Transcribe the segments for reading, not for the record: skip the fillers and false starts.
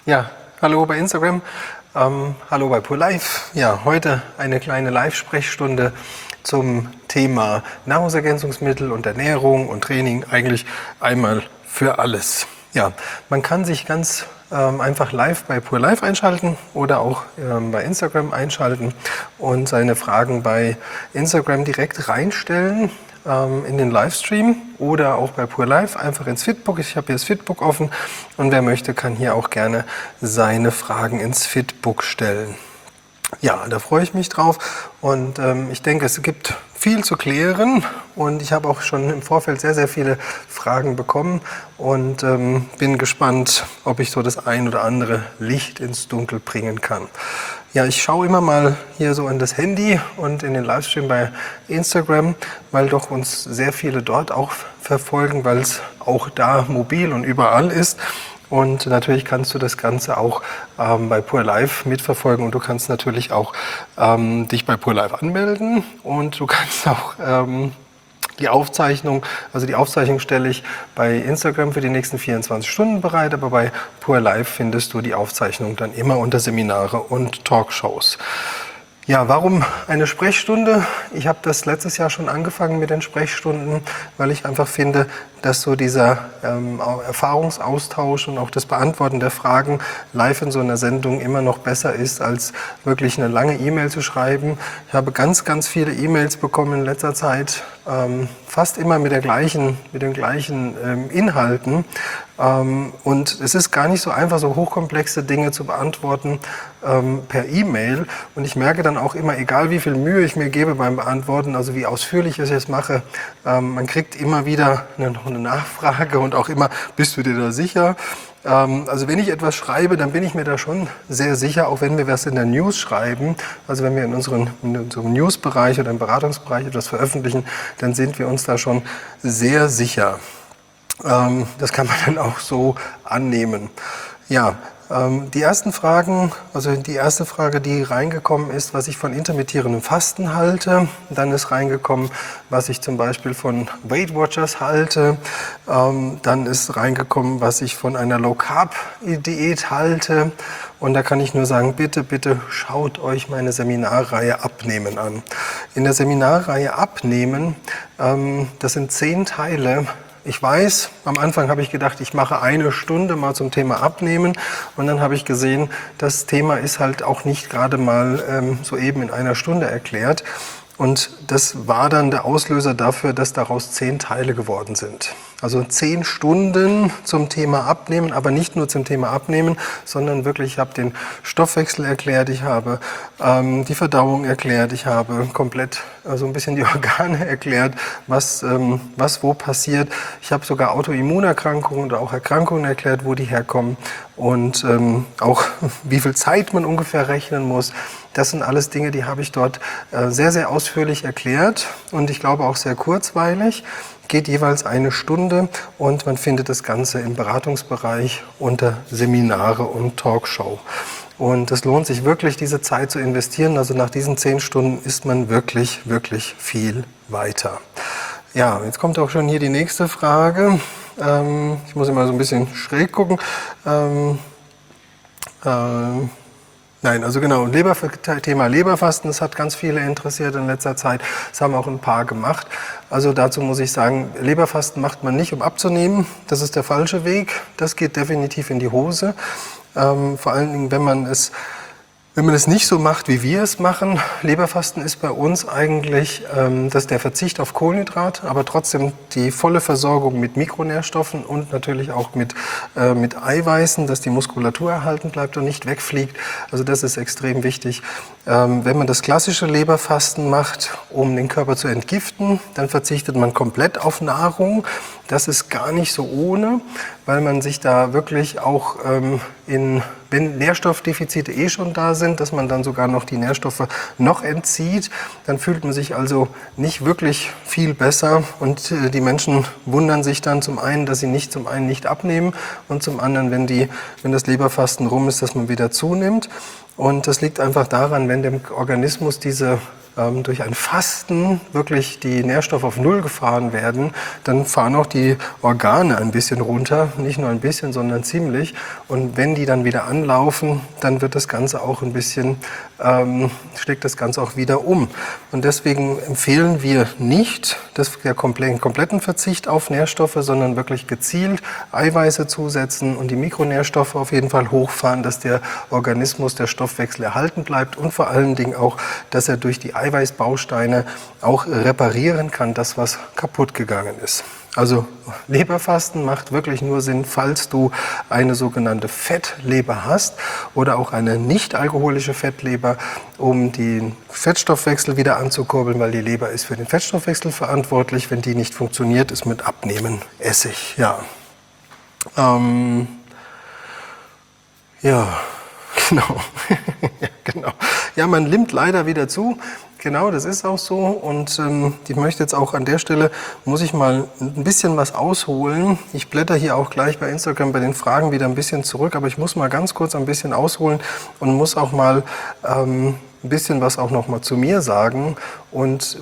Ja, hallo bei Instagram, hallo bei PurLife. Ja, heute eine kleine Live-Sprechstunde zum Thema Nahrungsergänzungsmittel und Ernährung und Training, eigentlich einmal für alles. Ja, man kann sich ganz einfach live bei PurLife einschalten oder auch bei Instagram einschalten und seine Fragen bei Instagram direkt reinstellen in den Livestream oder auch bei PurLife einfach ins Fitbook. Ich habe hier das Fitbook offen und wer möchte, kann hier auch gerne seine Fragen ins Fitbook stellen. Ja, da freue ich mich drauf und ich denke, es gibt viel zu klären und ich habe auch schon im Vorfeld sehr, sehr viele Fragen bekommen und bin gespannt, ob ich so das ein oder andere Licht ins Dunkel bringen kann. Ja, ich schaue immer mal hier so in das Handy und in den Livestream bei Instagram, weil doch uns sehr viele dort auch verfolgen, weil es auch da mobil und überall ist. Und natürlich kannst du das Ganze auch bei PurLife mitverfolgen und du kannst natürlich auch dich bei PurLife anmelden und du kannst auch die Aufzeichnung stelle ich bei Instagram für die nächsten 24 Stunden bereit, aber bei PurLife findest du die Aufzeichnung dann immer unter Seminare und Talkshows. Ja, warum eine Sprechstunde? Ich habe das letztes Jahr schon angefangen mit den Sprechstunden, weil ich einfach finde, dass so dieser Erfahrungsaustausch und auch das Beantworten der Fragen live in so einer Sendung immer noch besser ist, als wirklich eine lange E-Mail zu schreiben. Ich habe ganz, ganz viele E-Mails bekommen in letzter Zeit, fast immer mit den gleichen Inhalten. Und es ist gar nicht so einfach, so hochkomplexe Dinge zu beantworten per E-Mail. Und ich merke dann auch immer, egal wie viel Mühe ich mir gebe beim Beantworten, also wie ausführlich ich es mache, man kriegt immer wieder eine Nachfrage und auch immer, bist du dir da sicher? Also wenn ich etwas schreibe, dann bin ich mir da schon sehr sicher, auch wenn wir was in der News schreiben, also wenn wir in unserem News-Bereich oder im Beratungsbereich etwas veröffentlichen, dann sind wir uns da schon sehr sicher. Das kann man dann auch so annehmen. Ja, die ersten Fragen, also die erste Frage, die reingekommen ist, was ich von intermittierendem Fasten halte. Dann ist reingekommen, was ich zum Beispiel von Weight Watchers halte. Dann ist reingekommen, was ich von einer Low Carb Diät halte. Und da kann ich nur sagen, bitte, bitte schaut euch meine Seminarreihe Abnehmen an. In der Seminarreihe Abnehmen, das sind 10 Teile. Ich weiß, am Anfang habe ich gedacht, ich mache eine Stunde mal zum Thema Abnehmen und dann habe ich gesehen, das Thema ist halt auch nicht gerade mal soeben in einer Stunde erklärt. Und das war dann der Auslöser dafür, dass daraus 10 Teile geworden sind. Also 10 Stunden zum Thema Abnehmen, aber nicht nur zum Thema Abnehmen, sondern wirklich, ich habe den Stoffwechsel erklärt, ich habe die Verdauung erklärt, ich habe komplett so ein bisschen die Organe erklärt, was wo passiert. Ich habe sogar Autoimmunerkrankungen oder auch Erkrankungen erklärt, wo die herkommen und auch wie viel Zeit man ungefähr rechnen muss. Das sind alles Dinge, die habe ich dort sehr, sehr ausführlich erklärt und ich glaube auch sehr kurzweilig. Geht jeweils eine Stunde und man findet das Ganze im Beratungsbereich unter Seminare und Talkshow. Und es lohnt sich wirklich, diese Zeit zu investieren. Also nach diesen 10 Stunden ist man wirklich, wirklich viel weiter. Ja, jetzt kommt auch schon hier die nächste Frage. Ich muss immer so ein bisschen schräg gucken. Nein, also genau, Thema Leberfasten, das hat ganz viele interessiert in letzter Zeit. Das haben auch ein paar gemacht. Also dazu muss ich sagen, Leberfasten macht man nicht, um abzunehmen. Das ist der falsche Weg. Das geht definitiv in die Hose. Vor allen Dingen, wenn man es nicht so macht, wie wir es machen. Leberfasten ist bei uns eigentlich das der Verzicht auf Kohlenhydrat, aber trotzdem die volle Versorgung mit Mikronährstoffen und natürlich auch mit Eiweißen, dass die Muskulatur erhalten bleibt und nicht wegfliegt. Also das ist extrem wichtig. Wenn man das klassische Leberfasten macht, um den Körper zu entgiften, dann verzichtet man komplett auf Nahrung. Das ist gar nicht so ohne, weil man sich da wirklich auch wenn Nährstoffdefizite schon da sind, dass man dann sogar noch die Nährstoffe noch entzieht, dann fühlt man sich also nicht wirklich viel besser und die Menschen wundern sich dann zum einen, dass sie zum einen nicht abnehmen und zum anderen, wenn das Leberfasten rum ist, dass man wieder zunimmt. Und das liegt einfach daran, wenn dem Organismus diese durch ein Fasten wirklich die Nährstoffe auf Null gefahren werden, dann fahren auch die Organe ein bisschen runter, nicht nur ein bisschen, sondern ziemlich. Und wenn die dann wieder anlaufen, dann wird das Ganze auch ein bisschen, schlägt das Ganze auch wieder um. Und deswegen empfehlen wir nicht den kompletten Verzicht auf Nährstoffe, sondern wirklich gezielt Eiweiße zusetzen und die Mikronährstoffe auf jeden Fall hochfahren, dass der Organismus, der Stoffwechsel erhalten bleibt und vor allen Dingen auch, dass er durch die Eiweißbausteine auch reparieren kann, das was kaputt gegangen ist. Also Leberfasten macht wirklich nur Sinn, falls du eine sogenannte Fettleber hast oder auch eine nicht alkoholische Fettleber, um den Fettstoffwechsel wieder anzukurbeln, weil die Leber ist für den Fettstoffwechsel verantwortlich. Wenn die nicht funktioniert, ist mit Abnehmen Essig. Ja, ja. Genau. Ja, genau. Ja, man nimmt leider wieder zu. Genau, das ist auch so. Und ich möchte jetzt auch an der Stelle, muss ich mal ein bisschen was ausholen. Ich blätter hier auch gleich bei Instagram bei den Fragen wieder ein bisschen zurück, aber ich muss mal ganz kurz ein bisschen ausholen und muss auch mal ein bisschen was auch noch mal zu mir sagen und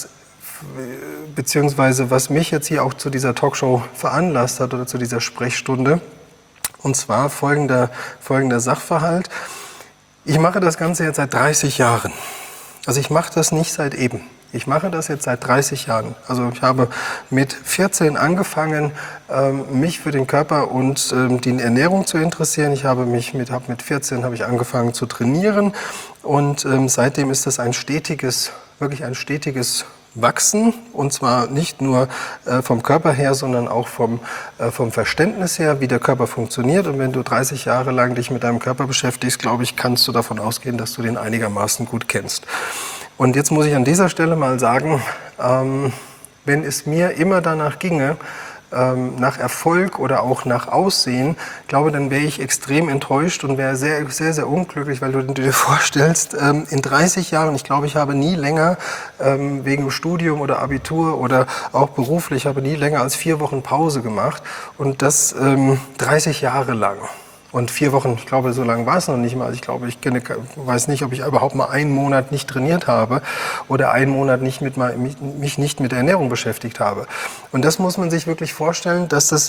beziehungsweise was mich jetzt hier auch zu dieser Talkshow veranlasst hat oder zu dieser Sprechstunde. Und zwar folgender Sachverhalt. Ich mache das Ganze jetzt seit 30 Jahren. Also ich mache das nicht seit eben. Ich mache das jetzt seit 30 Jahren. Also ich habe mit 14 angefangen, mich für den Körper und die Ernährung zu interessieren. Ich habe mit 14 habe ich angefangen zu trainieren und seitdem ist das wirklich ein stetiges Wachsen, und zwar nicht nur vom Körper her, sondern auch vom Verständnis her, wie der Körper funktioniert. Und wenn du 30 Jahre lang dich mit deinem Körper beschäftigst, glaube ich, kannst du davon ausgehen, dass du den einigermaßen gut kennst. Und jetzt muss ich an dieser Stelle mal sagen, wenn es mir immer danach ginge, nach Erfolg oder auch nach Aussehen, glaube, dann wäre ich extrem enttäuscht und wäre sehr, sehr, sehr unglücklich, weil du dir vorstellst, in 30 Jahren, ich glaube, ich habe nie länger wegen Studium oder Abitur oder auch beruflich, habe nie länger als 4 Wochen Pause gemacht und das 30 Jahre lang. Und 4 Wochen, ich glaube, so lange war es noch nicht mal. Ich glaube, weiß nicht, ob ich überhaupt mal einen Monat nicht trainiert habe oder einen Monat mich nicht mit der Ernährung beschäftigt habe. Und das muss man sich wirklich vorstellen, dass das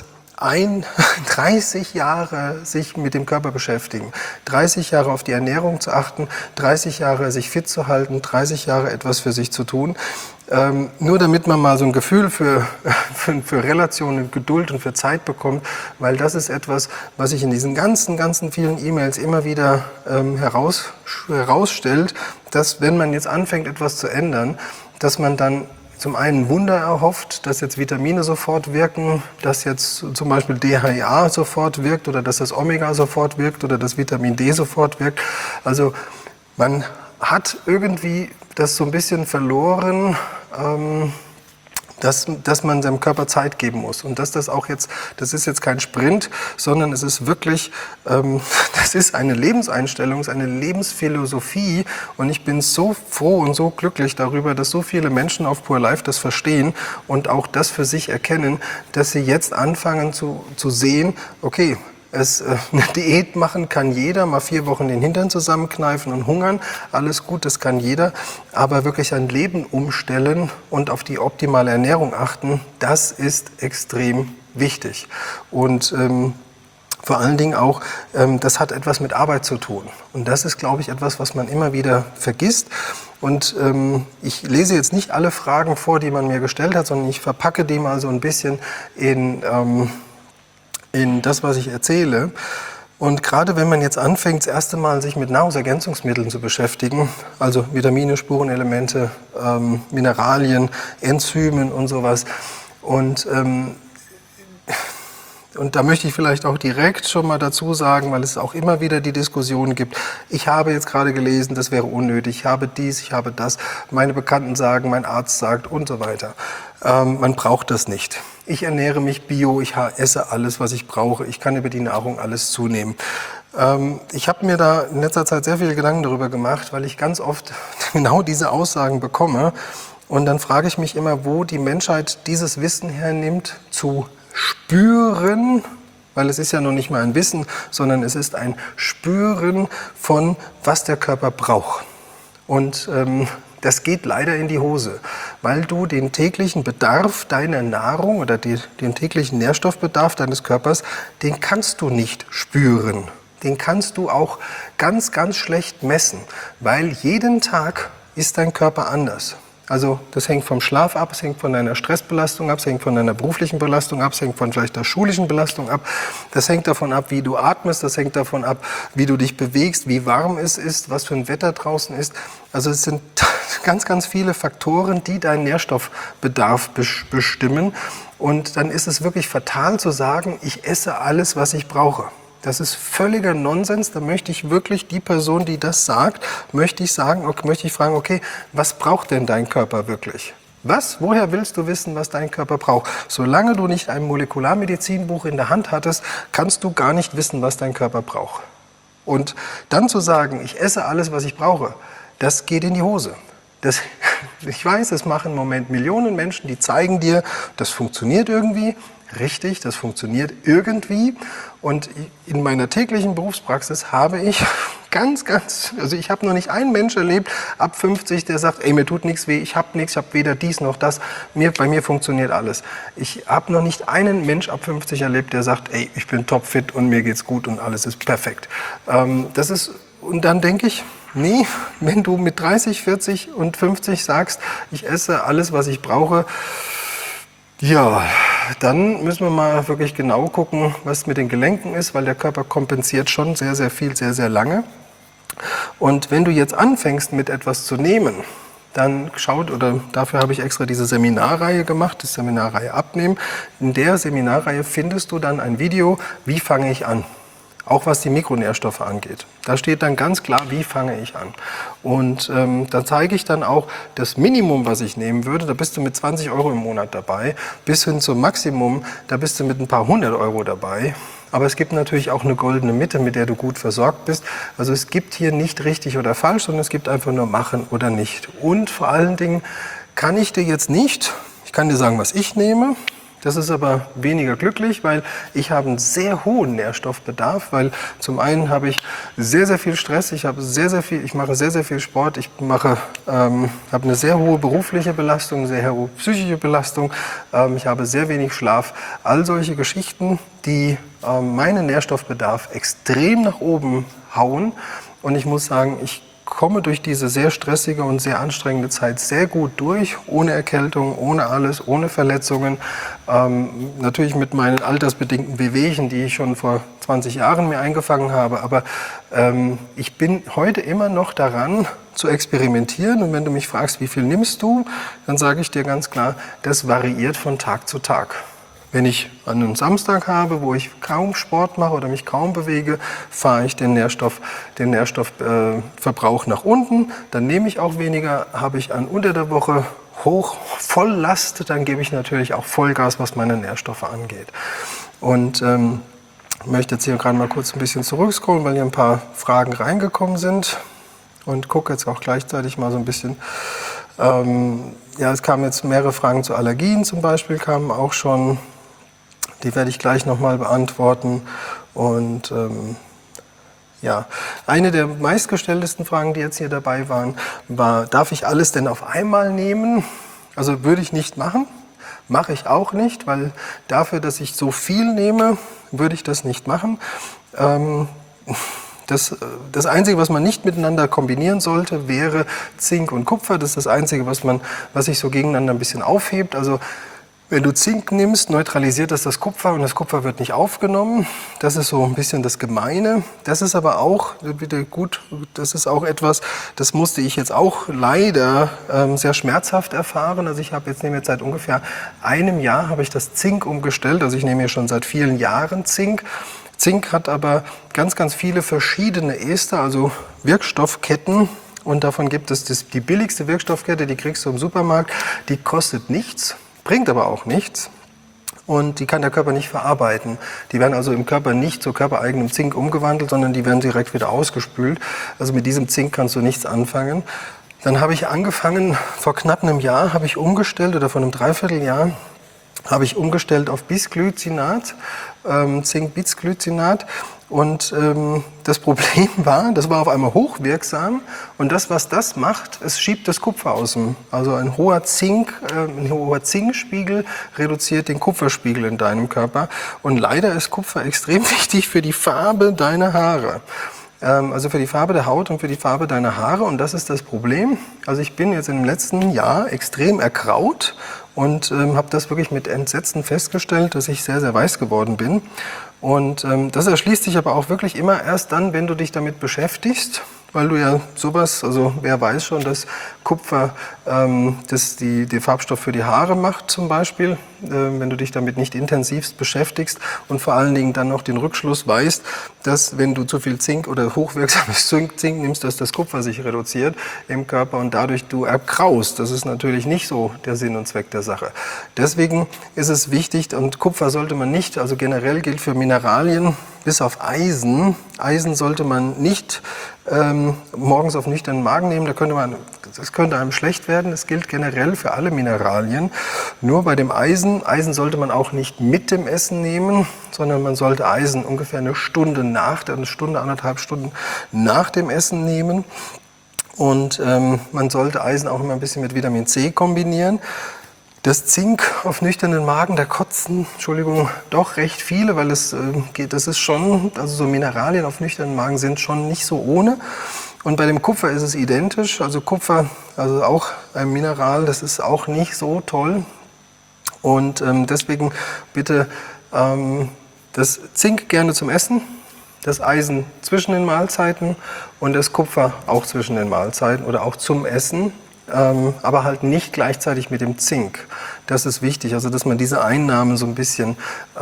30 Jahre sich mit dem Körper beschäftigen, 30 Jahre auf die Ernährung zu achten, 30 Jahre sich fit zu halten, 30 Jahre etwas für sich zu tun. Nur damit man mal so ein Gefühl für Relationen, Geduld und für Zeit bekommt, weil das ist etwas, was sich in diesen ganzen vielen E-Mails immer wieder herausstellt, dass wenn man jetzt anfängt, etwas zu ändern, dass man dann zum einen Wunder erhofft, dass jetzt Vitamine sofort wirken, dass jetzt zum Beispiel DHEA sofort wirkt oder dass das Omega sofort wirkt oder das Vitamin D sofort wirkt. Also man hat irgendwie das so ein bisschen verloren, dass man seinem Körper Zeit geben muss und dass das ist jetzt kein Sprint, sondern es ist wirklich, das ist eine Lebenseinstellung, es ist eine Lebensphilosophie und ich bin so froh und so glücklich darüber, dass so viele Menschen auf Pure Life das verstehen und auch das für sich erkennen, dass sie jetzt anfangen zu sehen, okay, eine Diät machen kann jeder, mal 4 Wochen den Hintern zusammenkneifen und hungern, alles gut, das kann jeder, aber wirklich ein Leben umstellen und auf die optimale Ernährung achten, das ist extrem wichtig. Und vor allen Dingen auch, das hat etwas mit Arbeit zu tun. Und das ist, glaube ich, etwas, was man immer wieder vergisst. Und ich lese jetzt nicht alle Fragen vor, die man mir gestellt hat, sondern ich verpacke die mal so ein bisschen in das, was ich erzähle. Und gerade wenn man jetzt anfängt, das erste Mal sich mit Nahrungsergänzungsmitteln zu beschäftigen, also Vitamine, Spurenelemente, Mineralien, Enzymen und sowas. Und da möchte ich vielleicht auch direkt schon mal dazu sagen, weil es auch immer wieder die Diskussion gibt, ich habe jetzt gerade gelesen, das wäre unnötig, ich habe dies, ich habe das, meine Bekannten sagen, mein Arzt sagt und so weiter. Man braucht das nicht. Ich ernähre mich bio, ich esse alles, was ich brauche, ich kann über die Nahrung alles zunehmen. Ich habe mir da in letzter Zeit sehr viele Gedanken darüber gemacht, weil ich ganz oft genau diese Aussagen bekomme. Und dann frage ich mich immer, wo die Menschheit dieses Wissen hernimmt, zu spüren, weil es ist ja noch nicht mal ein Wissen, sondern es ist ein Spüren von, was der Körper braucht. Und Das geht leider in die Hose, weil du den täglichen Bedarf deiner Nahrung oder den täglichen Nährstoffbedarf deines Körpers, den kannst du nicht spüren. Den kannst du auch ganz, ganz schlecht messen, weil jeden Tag ist dein Körper anders. Also das hängt vom Schlaf ab, es hängt von deiner Stressbelastung ab, es hängt von deiner beruflichen Belastung ab, es hängt von vielleicht der schulischen Belastung ab. Das hängt davon ab, wie du atmest, das hängt davon ab, wie du dich bewegst, wie warm es ist, was für ein Wetter draußen ist. Also es sind ganz, ganz viele Faktoren, die deinen Nährstoffbedarf bestimmen. Und dann ist es wirklich fatal zu sagen, ich esse alles, was ich brauche. Das ist völliger Nonsens. Da möchte ich wirklich die Person, die das sagt, möchte ich fragen, okay, was braucht denn dein Körper wirklich? Woher willst du wissen, was dein Körper braucht? Solange du nicht ein Molekularmedizinbuch in der Hand hattest, kannst du gar nicht wissen, was dein Körper braucht. Und dann zu sagen, ich esse alles, was ich brauche, das geht in die Hose. Ich weiß, es machen im Moment Millionen Menschen, die zeigen dir, das funktioniert irgendwie. Richtig, das funktioniert irgendwie. Und in meiner täglichen Berufspraxis habe ich ich habe noch nicht einen Mensch erlebt, ab 50, der sagt, ey, mir tut nichts weh, ich habe nichts, ich habe weder dies noch das, bei mir funktioniert alles. Ich habe noch nicht einen Mensch ab 50 erlebt, der sagt, ey, ich bin topfit und mir geht's gut und alles ist perfekt. Und dann denke ich, nee, wenn du mit 30, 40 und 50 sagst, ich esse alles, was ich brauche, ja, dann müssen wir mal wirklich genau gucken, was mit den Gelenken ist, weil der Körper kompensiert schon sehr, sehr viel, sehr, sehr lange. Und wenn du jetzt anfängst, mit etwas zu nehmen, dann dafür habe ich extra diese Seminarreihe gemacht, die Seminarreihe Abnehmen. In der Seminarreihe findest du dann ein Video, wie fange ich an? Auch was die Mikronährstoffe angeht. Da steht dann ganz klar, wie fange ich an. Und da zeige ich dann auch das Minimum, was ich nehmen würde. Da bist du mit 20 € im Monat dabei. Bis hin zum Maximum, da bist du mit ein paar 100 € dabei. Aber es gibt natürlich auch eine goldene Mitte, mit der du gut versorgt bist. Also es gibt hier nicht richtig oder falsch, sondern es gibt einfach nur machen oder nicht. Und vor allen Dingen kann ich dir jetzt nicht, ich kann dir sagen, was ich nehme. Das ist aber weniger glücklich, weil ich habe einen sehr hohen Nährstoffbedarf, weil zum einen habe ich sehr, sehr viel Stress, ich mache sehr, sehr viel Sport, ich habe eine sehr hohe berufliche Belastung, eine sehr hohe psychische Belastung, ich habe sehr wenig Schlaf. All solche Geschichten, die meinen Nährstoffbedarf extrem nach oben hauen. Und ich muss sagen, ich komme durch diese sehr stressige und sehr anstrengende Zeit sehr gut durch, ohne Erkältung, ohne alles, ohne Verletzungen. Natürlich mit meinen altersbedingten Wehwehchen, die ich schon vor 20 Jahren mir eingefangen habe. Aber ich bin heute immer noch daran, zu experimentieren. Und wenn du mich fragst, wie viel nimmst du, dann sage ich dir ganz klar, das variiert von Tag zu Tag. Wenn ich einen Samstag habe, wo ich kaum Sport mache oder mich kaum bewege, fahre ich den Nährstoffverbrauch nach unten. Dann nehme ich auch weniger. Habe ich unter der Woche Volllast, dann gebe ich natürlich auch Vollgas, was meine Nährstoffe angeht. Und ich möchte jetzt hier gerade mal kurz ein bisschen zurückscrollen, weil hier ein paar Fragen reingekommen sind. Und gucke jetzt auch gleichzeitig mal so ein bisschen. Es kamen jetzt mehrere Fragen zu Allergien zum Beispiel, kamen auch schon. Die werde ich gleich nochmal beantworten. Und eine der meistgestelltesten Fragen, die jetzt hier dabei waren, war, darf ich alles denn auf einmal nehmen? Also würde ich nicht machen, mache ich auch nicht, weil dafür, dass ich so viel nehme, würde ich das nicht machen. Das Einzige, was man nicht miteinander kombinieren sollte, wäre Zink und Kupfer. Das ist das Einzige, was sich so gegeneinander ein bisschen aufhebt. Also wenn du Zink nimmst, neutralisiert das Kupfer und das Kupfer wird nicht aufgenommen. Das ist so ein bisschen das Gemeine. Das ist aber auch, bitte gut, das ist auch etwas, das musste ich jetzt auch leider sehr schmerzhaft erfahren. Also ich nehme jetzt seit ungefähr einem Jahr habe ich das Zink umgestellt. Also ich nehme hier schon seit vielen Jahren Zink. Zink hat aber ganz, ganz viele verschiedene Ester, also Wirkstoffketten. Und davon gibt es die billigste Wirkstoffkette, die kriegst du im Supermarkt. Die kostet nichts. Bringt aber auch nichts und die kann der Körper nicht verarbeiten. Die werden also im Körper nicht zu körpereigenem Zink umgewandelt, sondern die werden direkt wieder ausgespült. Also mit diesem Zink kannst du nichts anfangen. Dann habe ich angefangen, vor knapp einem Jahr habe ich umgestellt, oder vor einem Dreivierteljahr, habe ich umgestellt auf Bisglycinat, Zink-Bisglycinat. Und das Problem war, das war auf einmal hochwirksam und das, was das macht, es schiebt das Kupfer aus dem, also ein hoher Zinkspiegel reduziert den Kupferspiegel in deinem Körper und leider ist Kupfer extrem wichtig für die Farbe deiner Haare. Also für die Farbe der Haut und für die Farbe deiner Haare und das ist das Problem. Also ich bin jetzt im letzten Jahr extrem ergraut und habe das wirklich mit Entsetzen festgestellt, dass ich sehr, sehr weiß geworden bin. Und das erschließt sich aber auch wirklich immer erst dann, wenn du dich damit beschäftigst, weil du ja sowas, also wer weiß schon, dass Kupfer die Farbstoff für die Haare macht zum Beispiel, wenn du dich damit nicht intensivst beschäftigst und vor allen Dingen dann noch den Rückschluss weißt, dass wenn du zu viel Zink oder hochwirksames Zink nimmst, dass das Kupfer sich reduziert im Körper und dadurch du ergraust. Das ist natürlich nicht so der Sinn und Zweck der Sache. Deswegen ist es wichtig und Kupfer sollte man nicht, also generell gilt für Mineralien, bis auf Eisen. Eisen sollte man nicht morgens auf nüchternen Magen nehmen, das könnte einem schlecht werden. Das gilt generell für alle Mineralien. Nur bei dem Eisen sollte man auch nicht mit dem Essen nehmen, sondern man sollte Eisen ungefähr eine Stunde, 1,5 Stunden nach dem Essen nehmen. Und man sollte Eisen auch immer ein bisschen mit Vitamin C kombinieren. Das Zink auf nüchternen Magen, da kotzen, doch recht viele, weil das ist schon, also so Mineralien auf nüchternen Magen sind schon nicht so ohne. Und bei dem Kupfer ist es identisch, also Kupfer, also auch ein Mineral, das ist auch nicht so toll. Und deswegen bitte das Zink gerne zum Essen, das Eisen zwischen den Mahlzeiten und das Kupfer auch zwischen den Mahlzeiten oder auch zum Essen. Aber halt nicht gleichzeitig mit dem Zink. Das ist wichtig, also dass man diese Einnahmen so ein bisschen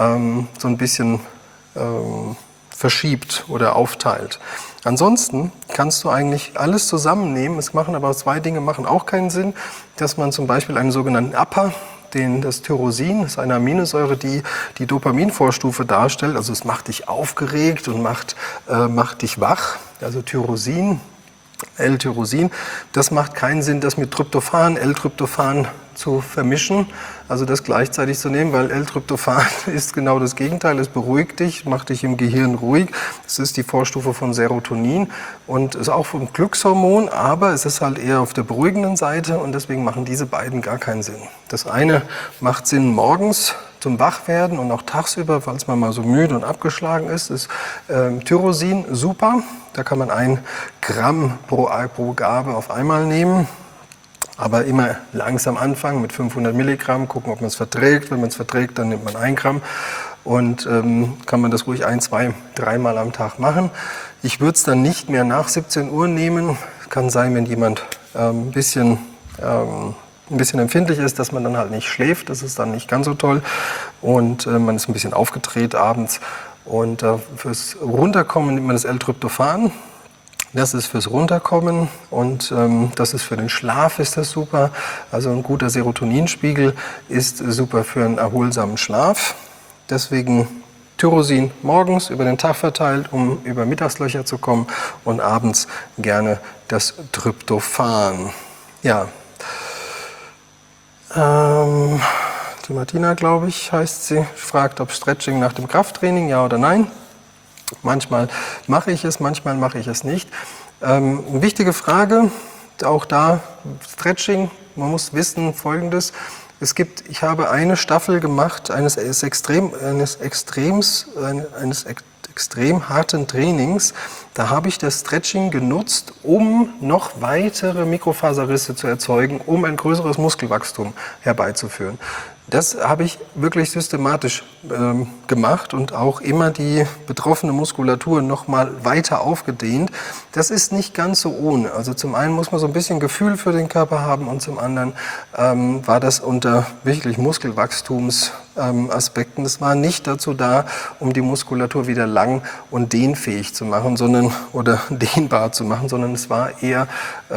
verschiebt oder aufteilt. Ansonsten kannst du eigentlich alles zusammennehmen. Es machen aber zwei Dinge machen auch keinen Sinn, dass man zum Beispiel einen sogenannten APA, das Tyrosin, das ist eine Aminosäure, die die Dopaminvorstufe darstellt. Also es macht dich aufgeregt und macht dich wach. Also Tyrosin, L-Tyrosin, das macht keinen Sinn, das mit Tryptophan, L-Tryptophan zu vermischen, also das gleichzeitig zu nehmen, weil L-Tryptophan ist genau das Gegenteil, es beruhigt dich, macht dich im Gehirn ruhig, das ist die Vorstufe von Serotonin und ist auch ein Glückshormon, aber es ist halt eher auf der beruhigenden Seite und deswegen machen diese beiden gar keinen Sinn. Das eine macht Sinn morgens zum Wachwerden und auch tagsüber, falls man mal so müde und abgeschlagen ist Tyrosin super, da kann man 1 Gramm pro Gabe auf einmal nehmen. Aber immer langsam anfangen mit 500 Milligramm, gucken, ob man es verträgt. Wenn man es verträgt, dann nimmt man 1 Gramm und kann man das ruhig 1, 2, 3 Mal am Tag machen. Ich würde es dann nicht mehr nach 17 Uhr nehmen. Kann sein, wenn jemand ein bisschen empfindlich ist, dass man dann halt nicht schläft. Das ist dann nicht ganz so toll und man ist ein bisschen aufgedreht abends. Und fürs Runterkommen nimmt man das L-Tryptophan. Das ist fürs Runterkommen und das ist für den Schlaf ist das super. Also ein guter Serotoninspiegel ist super für einen erholsamen Schlaf. Deswegen Tyrosin morgens über den Tag verteilt, um über Mittagslöcher zu kommen und abends gerne das Tryptophan. Ja. Die Martina, glaube ich, heißt sie, fragt, ob Stretching nach dem Krafttraining, ja oder nein. Manchmal mache ich es, manchmal mache ich es nicht. Wichtige Frage, auch da Stretching, man muss wissen Folgendes. Ich habe eine Staffel gemacht eines extrem harten Trainings. Da habe ich das Stretching genutzt, um noch weitere Mikrofaserrisse zu erzeugen, um ein größeres Muskelwachstum herbeizuführen. Das habe ich wirklich systematisch gemacht und auch immer die betroffene Muskulatur noch mal weiter aufgedehnt. Das ist nicht ganz so ohne. Also zum einen muss man so ein bisschen Gefühl für den Körper haben und zum anderen war das unter wirklich Muskelwachstumsaspekten. Das war nicht dazu da, um die Muskulatur wieder lang und dehnfähig zu machen, oder dehnbar zu machen, sondern es war eher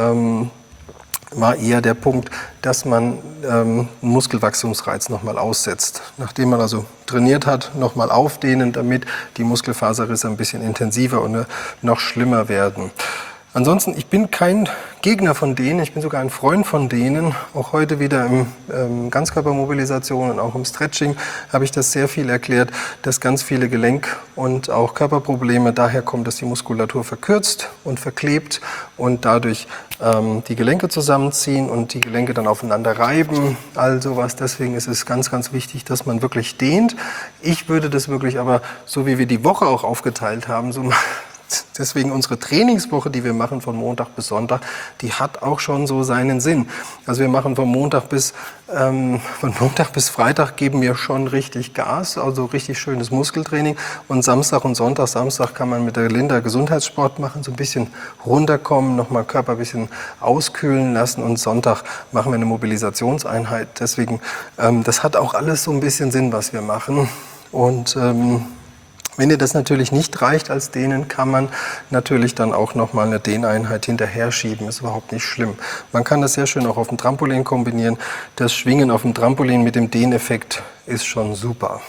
der Punkt, dass man einen Muskelwachstumsreiz nochmal aussetzt. Nachdem man also trainiert hat, nochmal aufdehnen, damit die Muskelfaserrisse ein bisschen intensiver und noch schlimmer werden. Ansonsten, ich bin kein Gegner von denen, ich bin sogar ein Freund von denen. Auch heute wieder im Ganzkörpermobilisation und auch im Stretching habe ich das sehr viel erklärt, dass ganz viele Gelenk- und auch Körperprobleme daher kommen, dass die Muskulatur verkürzt und verklebt und dadurch die Gelenke zusammenziehen und die Gelenke dann aufeinander reiben, all sowas. Deswegen ist es ganz, ganz wichtig, dass man wirklich dehnt. Ich würde das wirklich aber, so wie wir die Woche auch aufgeteilt haben, so deswegen unsere Trainingswoche, die wir machen von Montag bis Sonntag, die hat auch schon so seinen Sinn. Also wir machen von Montag bis Freitag geben wir schon richtig Gas, also richtig schönes Muskeltraining. Und Samstag und Sonntag, Samstag kann man mit der Linda Gesundheitssport machen, so ein bisschen runterkommen, nochmal Körper ein bisschen auskühlen lassen. Und Sonntag machen wir eine Mobilisationseinheit. Deswegen, das hat auch alles so ein bisschen Sinn, was wir machen. Und wenn dir das natürlich nicht reicht als Dehnen, kann man natürlich dann auch nochmal eine Dehneinheit hinterher schieben. Ist überhaupt nicht schlimm. Man kann das sehr schön auch auf dem Trampolin kombinieren. Das Schwingen auf dem Trampolin mit dem Dehneffekt ist schon super.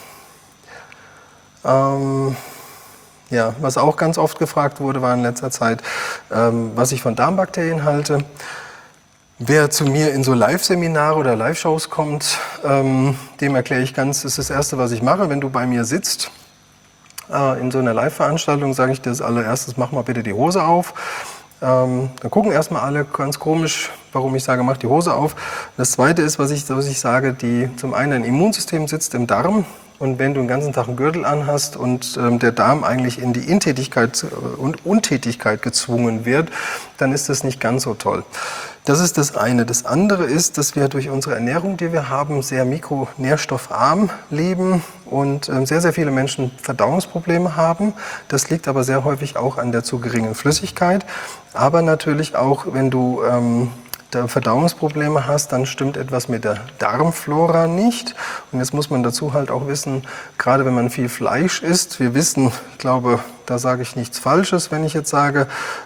Ja, was auch ganz oft gefragt wurde, war in letzter Zeit, was ich von Darmbakterien halte. Wer zu mir in so Live-Seminare oder Live-Shows kommt, dem erkläre ich ganz, das ist das Erste, was ich mache, wenn du bei mir sitzt. In so einer Live-Veranstaltung sage ich dir als allererstes, mach mal bitte die Hose auf. Dann gucken erstmal alle ganz komisch, warum ich sage, mach die Hose auf. Das Zweite ist, was ich sage, zum einen dein Immunsystem sitzt im Darm. Und wenn du den ganzen Tag einen Gürtel anhast und der Darm eigentlich in die Intätigkeit und Untätigkeit gezwungen wird, dann ist das nicht ganz so toll. Das ist das eine. Das andere ist, dass wir durch unsere Ernährung, die wir haben, sehr mikronährstoffarm leben und sehr, sehr viele Menschen Verdauungsprobleme haben. Das liegt aber sehr häufig auch an der zu geringen Flüssigkeit. Aber natürlich auch, wenn du Verdauungsprobleme hast, dann stimmt etwas mit der Darmflora nicht. Und jetzt muss man dazu halt auch wissen, gerade wenn man viel Fleisch isst, wir wissen, ich glaube, da sage ich nichts Falsches, wenn ich jetzt sage,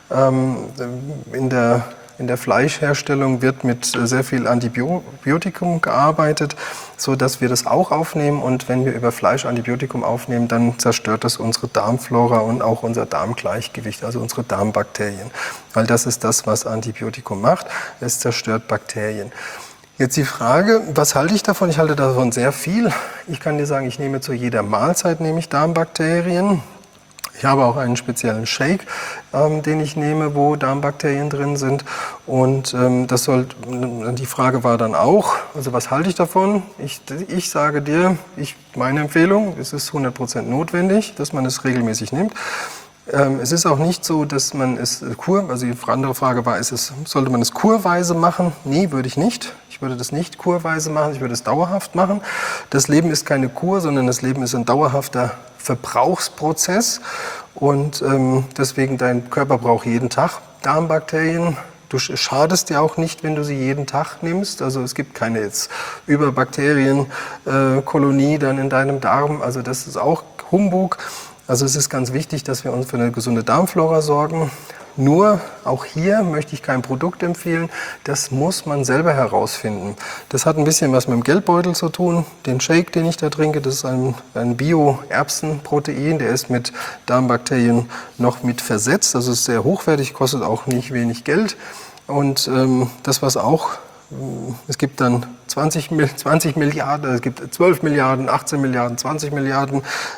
in der Fleischherstellung wird mit sehr viel Antibiotikum gearbeitet, so dass wir das auch aufnehmen. Und wenn wir über Fleisch Antibiotikum aufnehmen, dann zerstört das unsere Darmflora und auch unser Darmgleichgewicht, also unsere Darmbakterien. Weil das ist das, was Antibiotikum macht. Es zerstört Bakterien. Jetzt die Frage, was halte ich davon? Ich halte davon sehr viel. Ich kann dir sagen, ich nehme zu jeder Mahlzeit Darmbakterien. Ich habe auch einen speziellen Shake, den ich nehme, wo Darmbakterien drin sind. Und die Frage war dann auch, also was halte ich davon? Ich sage dir, meine Empfehlung, es ist 100% notwendig, dass man es regelmäßig nimmt. Es ist auch nicht so, dass man es also die andere Frage war, sollte man es kurweise machen? Nee, würde ich nicht. Ich würde das nicht kurweise machen, ich würde es dauerhaft machen. Das Leben ist keine Kur, sondern das Leben ist ein dauerhafter Verbrauchsprozess. Und deswegen, dein Körper braucht jeden Tag Darmbakterien. Du schadest dir auch nicht, wenn du sie jeden Tag nimmst. Also es gibt keine jetzt Überbakterienkolonie dann in deinem Darm. Also das ist auch Humbug. Also es ist ganz wichtig, dass wir uns für eine gesunde Darmflora sorgen. Nur, auch hier möchte ich kein Produkt empfehlen, das muss man selber herausfinden. Das hat ein bisschen was mit dem Geldbeutel zu tun. Den Shake, den ich da trinke, das ist ein Bio-Erbsenprotein, der ist mit Darmbakterien noch mit versetzt. Also ist sehr hochwertig, kostet auch nicht wenig Geld. Und das, was auch, es gibt dann 20 Milliarden, es gibt 12 Milliarden, 18 Milliarden, 20 Milliarden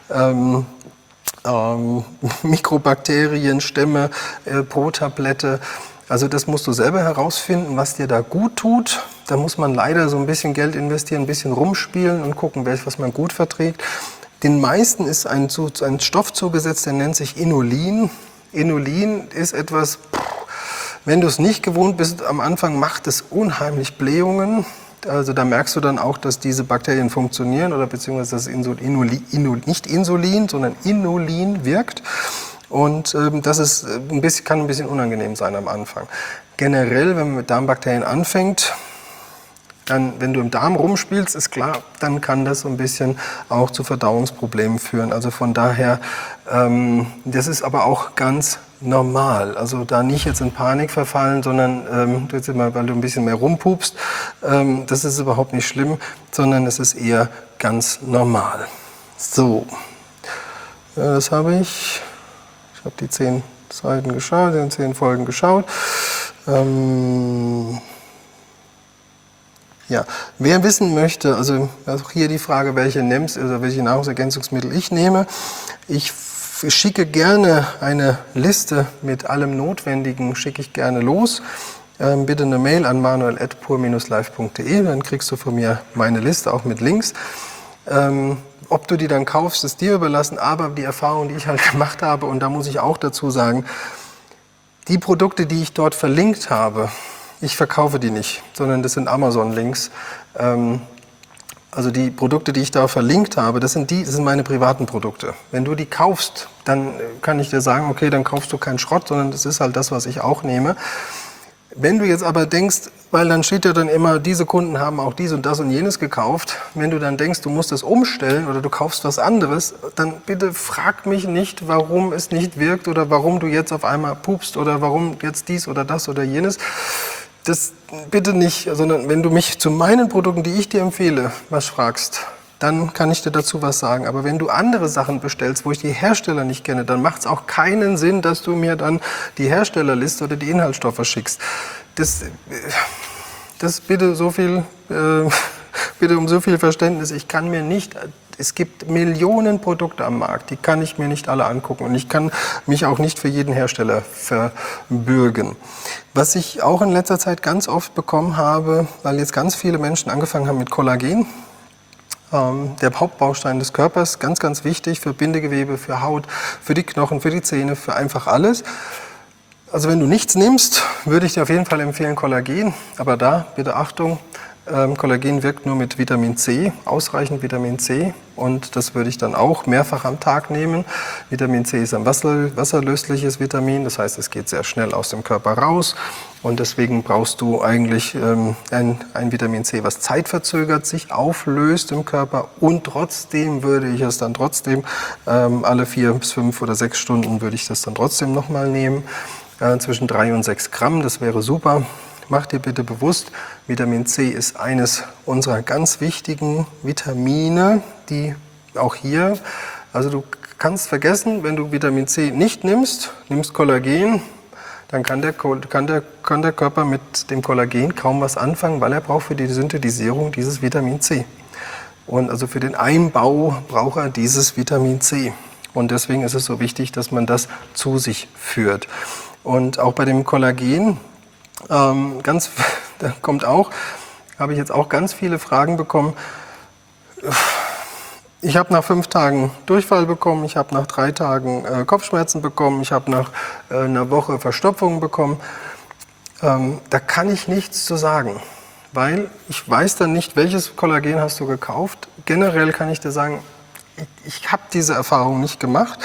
Mikrobakterienstämme pro Tablette. Also das musst du selber herausfinden, was dir da gut tut. Da muss man leider so ein bisschen Geld investieren, ein bisschen rumspielen und gucken, was man gut verträgt. Den meisten ist ein Stoff zugesetzt, der nennt sich Inulin. Inulin ist etwas, wenn du es nicht gewohnt bist, am Anfang macht es unheimlich Blähungen. Also da merkst du dann auch, dass diese Bakterien funktionieren oder beziehungsweise dass nicht Insulin, sondern Inulin wirkt. Und das ist kann ein bisschen unangenehm sein am Anfang. Generell, wenn man mit Darmbakterien anfängt, dann, wenn du im Darm rumspielst, ist klar, dann kann das so ein bisschen auch zu Verdauungsproblemen führen. Also von daher, das ist aber auch ganz normal. Also da nicht jetzt in Panik verfallen, sondern jetzt immer, weil du ein bisschen mehr rumpupst, das ist überhaupt nicht schlimm, sondern es ist eher ganz normal. So, das habe ich. Ich habe die 10 Seiten geschaut, in 10 Folgen geschaut. Ja, wer wissen möchte, also auch hier die Frage, welche NEMs, also welche Nahrungsergänzungsmittel ich nehme. Ich schicke gerne eine Liste mit allem Notwendigen, schicke ich gerne los. Bitte eine Mail an manuel@pur-life.de, dann kriegst du von mir meine Liste, auch mit Links. Ob du die dann kaufst, ist dir überlassen, aber die Erfahrung, die ich halt gemacht habe, und da muss ich auch dazu sagen, die Produkte, die ich dort verlinkt habe, ich verkaufe die nicht, sondern das sind Amazon-Links. Also die Produkte, die ich da verlinkt habe, das sind meine privaten Produkte. Wenn du die kaufst, dann kann ich dir sagen, okay, dann kaufst du keinen Schrott, sondern das ist halt das, was ich auch nehme. Wenn du jetzt aber denkst, weil dann steht ja dann immer, diese Kunden haben auch dies und das und jenes gekauft, wenn du dann denkst, du musst es umstellen oder du kaufst was anderes, dann bitte frag mich nicht, warum es nicht wirkt oder warum du jetzt auf einmal pupst oder warum jetzt dies oder das oder jenes. Das bitte nicht, sondern wenn du mich zu meinen Produkten, die ich dir empfehle, was fragst, dann kann ich dir dazu was sagen. Aber wenn du andere Sachen bestellst, wo ich die Hersteller nicht kenne, dann macht es auch keinen Sinn, dass du mir dann die Herstellerliste oder die Inhaltsstoffe schickst. Das bitte so viel, bitte um so viel Verständnis. Ich kann mir nicht, es gibt Millionen Produkte am Markt, die kann ich mir nicht alle angucken und ich kann mich auch nicht für jeden Hersteller verbürgen. Was ich auch in letzter Zeit ganz oft bekommen habe, weil jetzt ganz viele Menschen angefangen haben mit Kollagen, der Hauptbaustein des Körpers, ganz, ganz wichtig für Bindegewebe, für Haut, für die Knochen, für die Zähne, für einfach alles. Also wenn du nichts nimmst, würde ich dir auf jeden Fall empfehlen Kollagen, aber da bitte Achtung, Kollagen wirkt nur mit Vitamin C, ausreichend Vitamin C, und das würde ich dann auch mehrfach am Tag nehmen. Vitamin C ist ein wasserlösliches Vitamin, das heißt, es geht sehr schnell aus dem Körper raus und deswegen brauchst du eigentlich ein Vitamin C, was zeitverzögert sich auflöst im Körper, und trotzdem würde ich es dann trotzdem alle 4 bis 5 oder 6 Stunden würde ich das dann trotzdem nochmal nehmen, zwischen 3 und 6 Gramm, das wäre super. Mach dir bitte bewusst, Vitamin C ist eines unserer ganz wichtigen Vitamine, die auch hier, also du kannst vergessen, wenn du Vitamin C nicht nimmst Kollagen, dann kann der Körper mit dem Kollagen kaum was anfangen, weil er braucht für die Synthetisierung dieses Vitamin C. Und also für den Einbau braucht er dieses Vitamin C. Und deswegen ist es so wichtig, dass man das zu sich führt. Und auch bei dem Kollagen, da kommt auch, habe ich jetzt auch ganz viele Fragen bekommen. Ich habe nach 5 Tagen Durchfall bekommen, ich habe nach 3 Tagen Kopfschmerzen bekommen, ich habe nach einer Woche Verstopfung bekommen. Da kann ich nichts zu sagen, weil ich weiß dann nicht, welches Kollagen hast du gekauft. Generell kann ich dir sagen, ich habe diese Erfahrung nicht gemacht.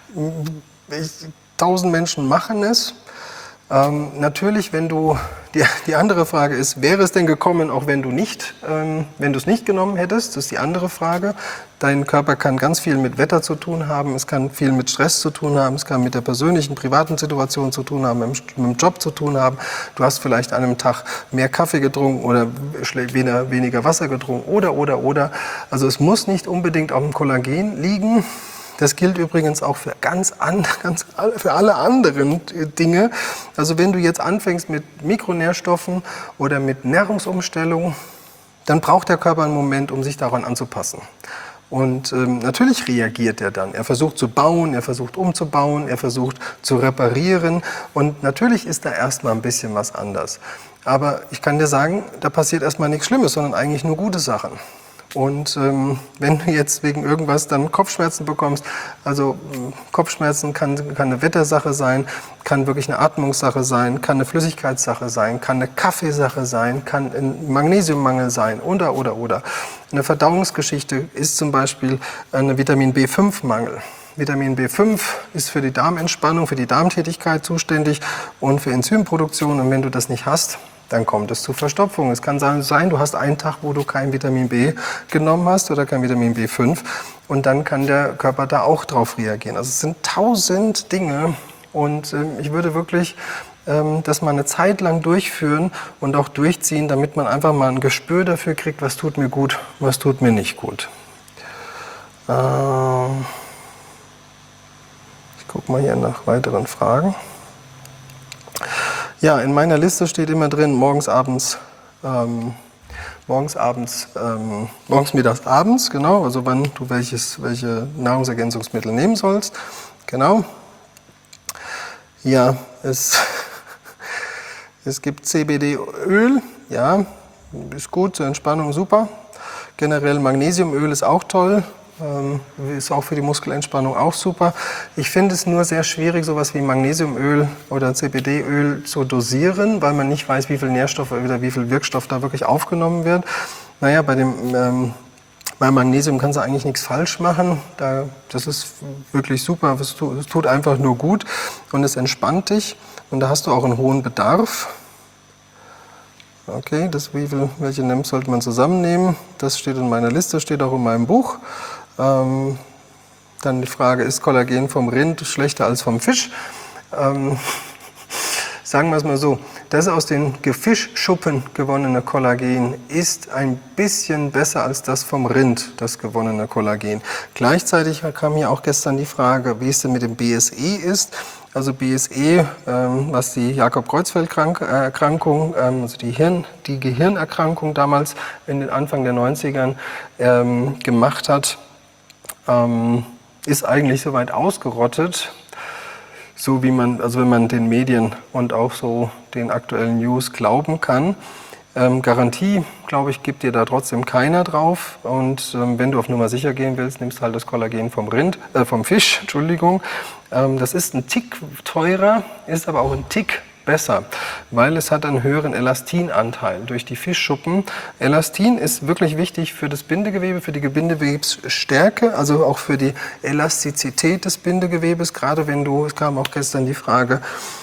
1000 Menschen machen es. Natürlich, wenn du, die andere Frage ist, wäre es denn gekommen, auch wenn du es nicht genommen hättest? Das ist die andere Frage. Dein Körper kann ganz viel mit Wetter zu tun haben, es kann viel mit Stress zu tun haben, es kann mit der persönlichen, privaten Situation zu tun haben, mit dem Job zu tun haben. Du hast vielleicht an einem Tag mehr Kaffee getrunken oder weniger Wasser getrunken oder. Also es muss nicht unbedingt auf dem Kollagen liegen. Das gilt übrigens auch für für alle anderen Dinge. Also wenn du jetzt anfängst mit Mikronährstoffen oder mit Ernährungsumstellung, dann braucht der Körper einen Moment, um sich daran anzupassen. Und natürlich reagiert er dann. Er versucht zu bauen, er versucht umzubauen, er versucht zu reparieren. Und natürlich ist da erstmal ein bisschen was anders. Aber ich kann dir sagen, da passiert erstmal nichts Schlimmes, sondern eigentlich nur gute Sachen. Und wenn du jetzt wegen irgendwas dann Kopfschmerzen bekommst, also Kopfschmerzen kann eine Wettersache sein, kann wirklich eine Atmungssache sein, kann eine Flüssigkeitssache sein, kann eine Kaffeesache sein, kann ein Magnesiummangel sein oder. Eine Verdauungsgeschichte ist zum Beispiel ein Vitamin B5-Mangel. Vitamin B5 ist für die Darmentspannung, für die Darmtätigkeit zuständig und für Enzymproduktion. Und wenn du das nicht hast, dann kommt es zu Verstopfung. Es kann sein, du hast einen Tag, wo du kein Vitamin B genommen hast oder kein Vitamin B5 und dann kann der Körper da auch drauf reagieren. Also es sind 1000 Dinge und ich würde wirklich das mal eine Zeit lang durchführen und auch durchziehen, damit man einfach mal ein Gespür dafür kriegt, was tut mir gut, was tut mir nicht gut. Ich guck mal hier nach weiteren Fragen. Ja, in meiner Liste steht immer drin, morgens, mittags, abends, genau, also wann du welche Nahrungsergänzungsmittel nehmen sollst, genau. Ja, es gibt CBD-Öl, ja, ist gut, zur Entspannung super. Generell Magnesiumöl ist auch toll, ist auch für die Muskelentspannung auch super. Ich finde es nur sehr schwierig, sowas wie Magnesiumöl oder CBD-Öl zu dosieren, weil man nicht weiß, wie viel Nährstoff oder wie viel Wirkstoff da wirklich aufgenommen wird. Naja, bei Magnesium kannst du eigentlich nichts falsch machen. Das ist wirklich super, es tut einfach nur gut und es entspannt dich und da hast du auch einen hohen Bedarf. Okay, welche sollte man zusammennehmen? Das steht in meiner Liste, steht auch in meinem Buch. Dann die Frage, ist Kollagen vom Rind schlechter als vom Fisch? Sagen wir es mal so, das aus den Fischschuppen gewonnene Kollagen ist ein bisschen besser als das vom Rind, das gewonnene Kollagen. Gleichzeitig kam hier auch gestern die Frage, wie es denn mit dem BSE ist. Also BSE, was die Jakob-Creutzfeldt-Erkrankung, also die Gehirnerkrankung damals in den Anfang der 90ern gemacht hat, ist eigentlich soweit ausgerottet. So wie wenn man den Medien und auch so den aktuellen News glauben kann. Garantie, glaube ich, gibt dir da trotzdem keiner drauf. Und wenn du auf Nummer sicher gehen willst, nimmst halt das Kollagen vom Fisch, Entschuldigung. Das ist ein Tick teurer, ist aber auch ein Tick besser, weil es hat einen höheren Elastinanteil durch die Fischschuppen. Elastin ist wirklich wichtig für das Bindegewebe, für die Bindegewebsstärke, also auch für die Elastizität des Bindegewebes. Gerade es kam auch gestern die Frage,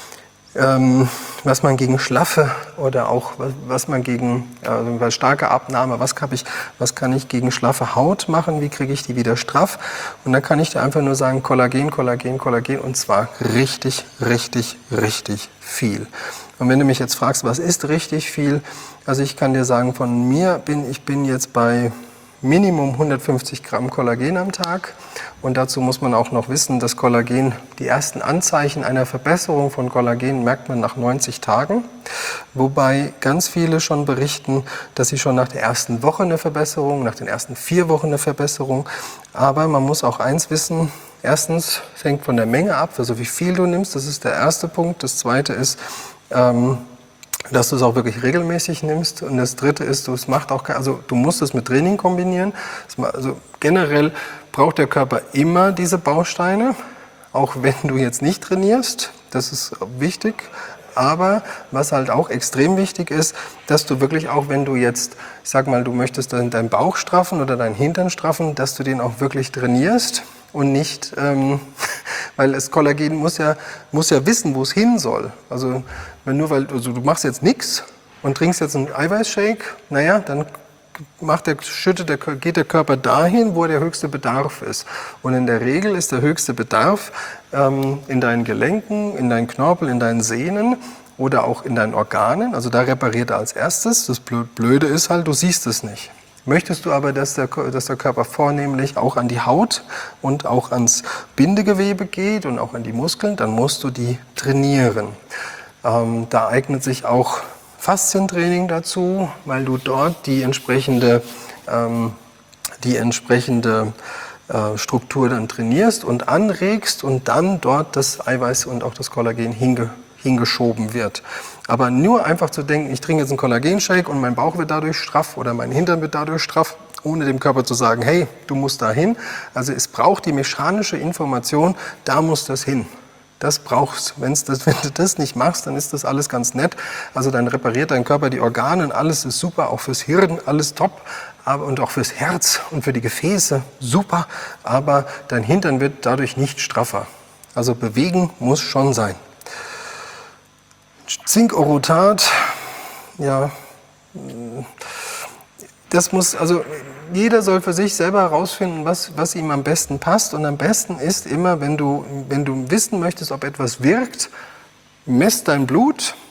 was man gegen schlaffe oder auch was man gegen bei starker Abnahme, was kann ich gegen schlaffe Haut machen, wie kriege ich die wieder straff? Und da kann ich dir einfach nur sagen, Kollagen und zwar richtig, richtig, richtig viel. Und wenn du mich jetzt fragst, was ist richtig viel? Also ich kann dir sagen, ich bin jetzt bei Minimum 150 Gramm Kollagen am Tag. Und dazu muss man auch noch wissen, dass Kollagen, die ersten Anzeichen einer Verbesserung von Kollagen merkt man nach 90 Tagen. Wobei ganz viele schon berichten, dass sie schon nach der ersten Woche eine Verbesserung, nach den ersten 4 Wochen eine Verbesserung. Aber man muss auch eins wissen, erstens, es hängt von der Menge ab, also wie viel du nimmst, das ist der erste Punkt. Das zweite ist, dass du es auch wirklich regelmäßig nimmst. Und das dritte ist, du musst es mit Training kombinieren. Also generell braucht der Körper immer diese Bausteine, auch wenn du jetzt nicht trainierst. Das ist wichtig. Aber was halt auch extrem wichtig ist, dass du wirklich auch, wenn du jetzt, sag mal, du möchtest deinen Bauch straffen oder deinen Hintern straffen, dass du den auch wirklich trainierst und nicht, weil das Kollagen muss ja wissen, wo es hin soll. Also du machst jetzt nichts und trinkst jetzt einen Eiweißshake, naja, dann geht der Körper dahin, wo der höchste Bedarf ist. Und in der Regel ist der höchste Bedarf in deinen Gelenken, in deinen Knorpel, in deinen Sehnen oder auch in deinen Organen. Also da repariert er als erstes. Das Blöde ist halt, du siehst es nicht. Möchtest du aber, dass der Körper vornehmlich auch an die Haut und auch ans Bindegewebe geht und auch an die Muskeln, dann musst du die trainieren. Da eignet sich auch Faszientraining dazu, weil du dort die entsprechende Struktur dann trainierst und anregst und dann dort das Eiweiß und auch das Kollagen hingeschoben wird. Aber nur einfach zu denken, ich trinke jetzt einen Kollagenshake und mein Bauch wird dadurch straff oder mein Hintern wird dadurch straff, ohne dem Körper zu sagen, hey, du musst da hin. Also es braucht die mechanische Information, da muss das hin. Das brauchst du. Wenn du das nicht machst, dann ist das alles ganz nett. Also dann repariert dein Körper die Organe, alles ist super, auch fürs Hirn, alles top. Und auch fürs Herz und für die Gefäße super. Aber dein Hintern wird dadurch nicht straffer. Also bewegen muss schon sein. Zinkorotat, ja, jeder soll für sich selber herausfinden, was ihm am besten passt. Und am besten ist immer, wenn du wissen möchtest, ob etwas wirkt, mess dein Blut,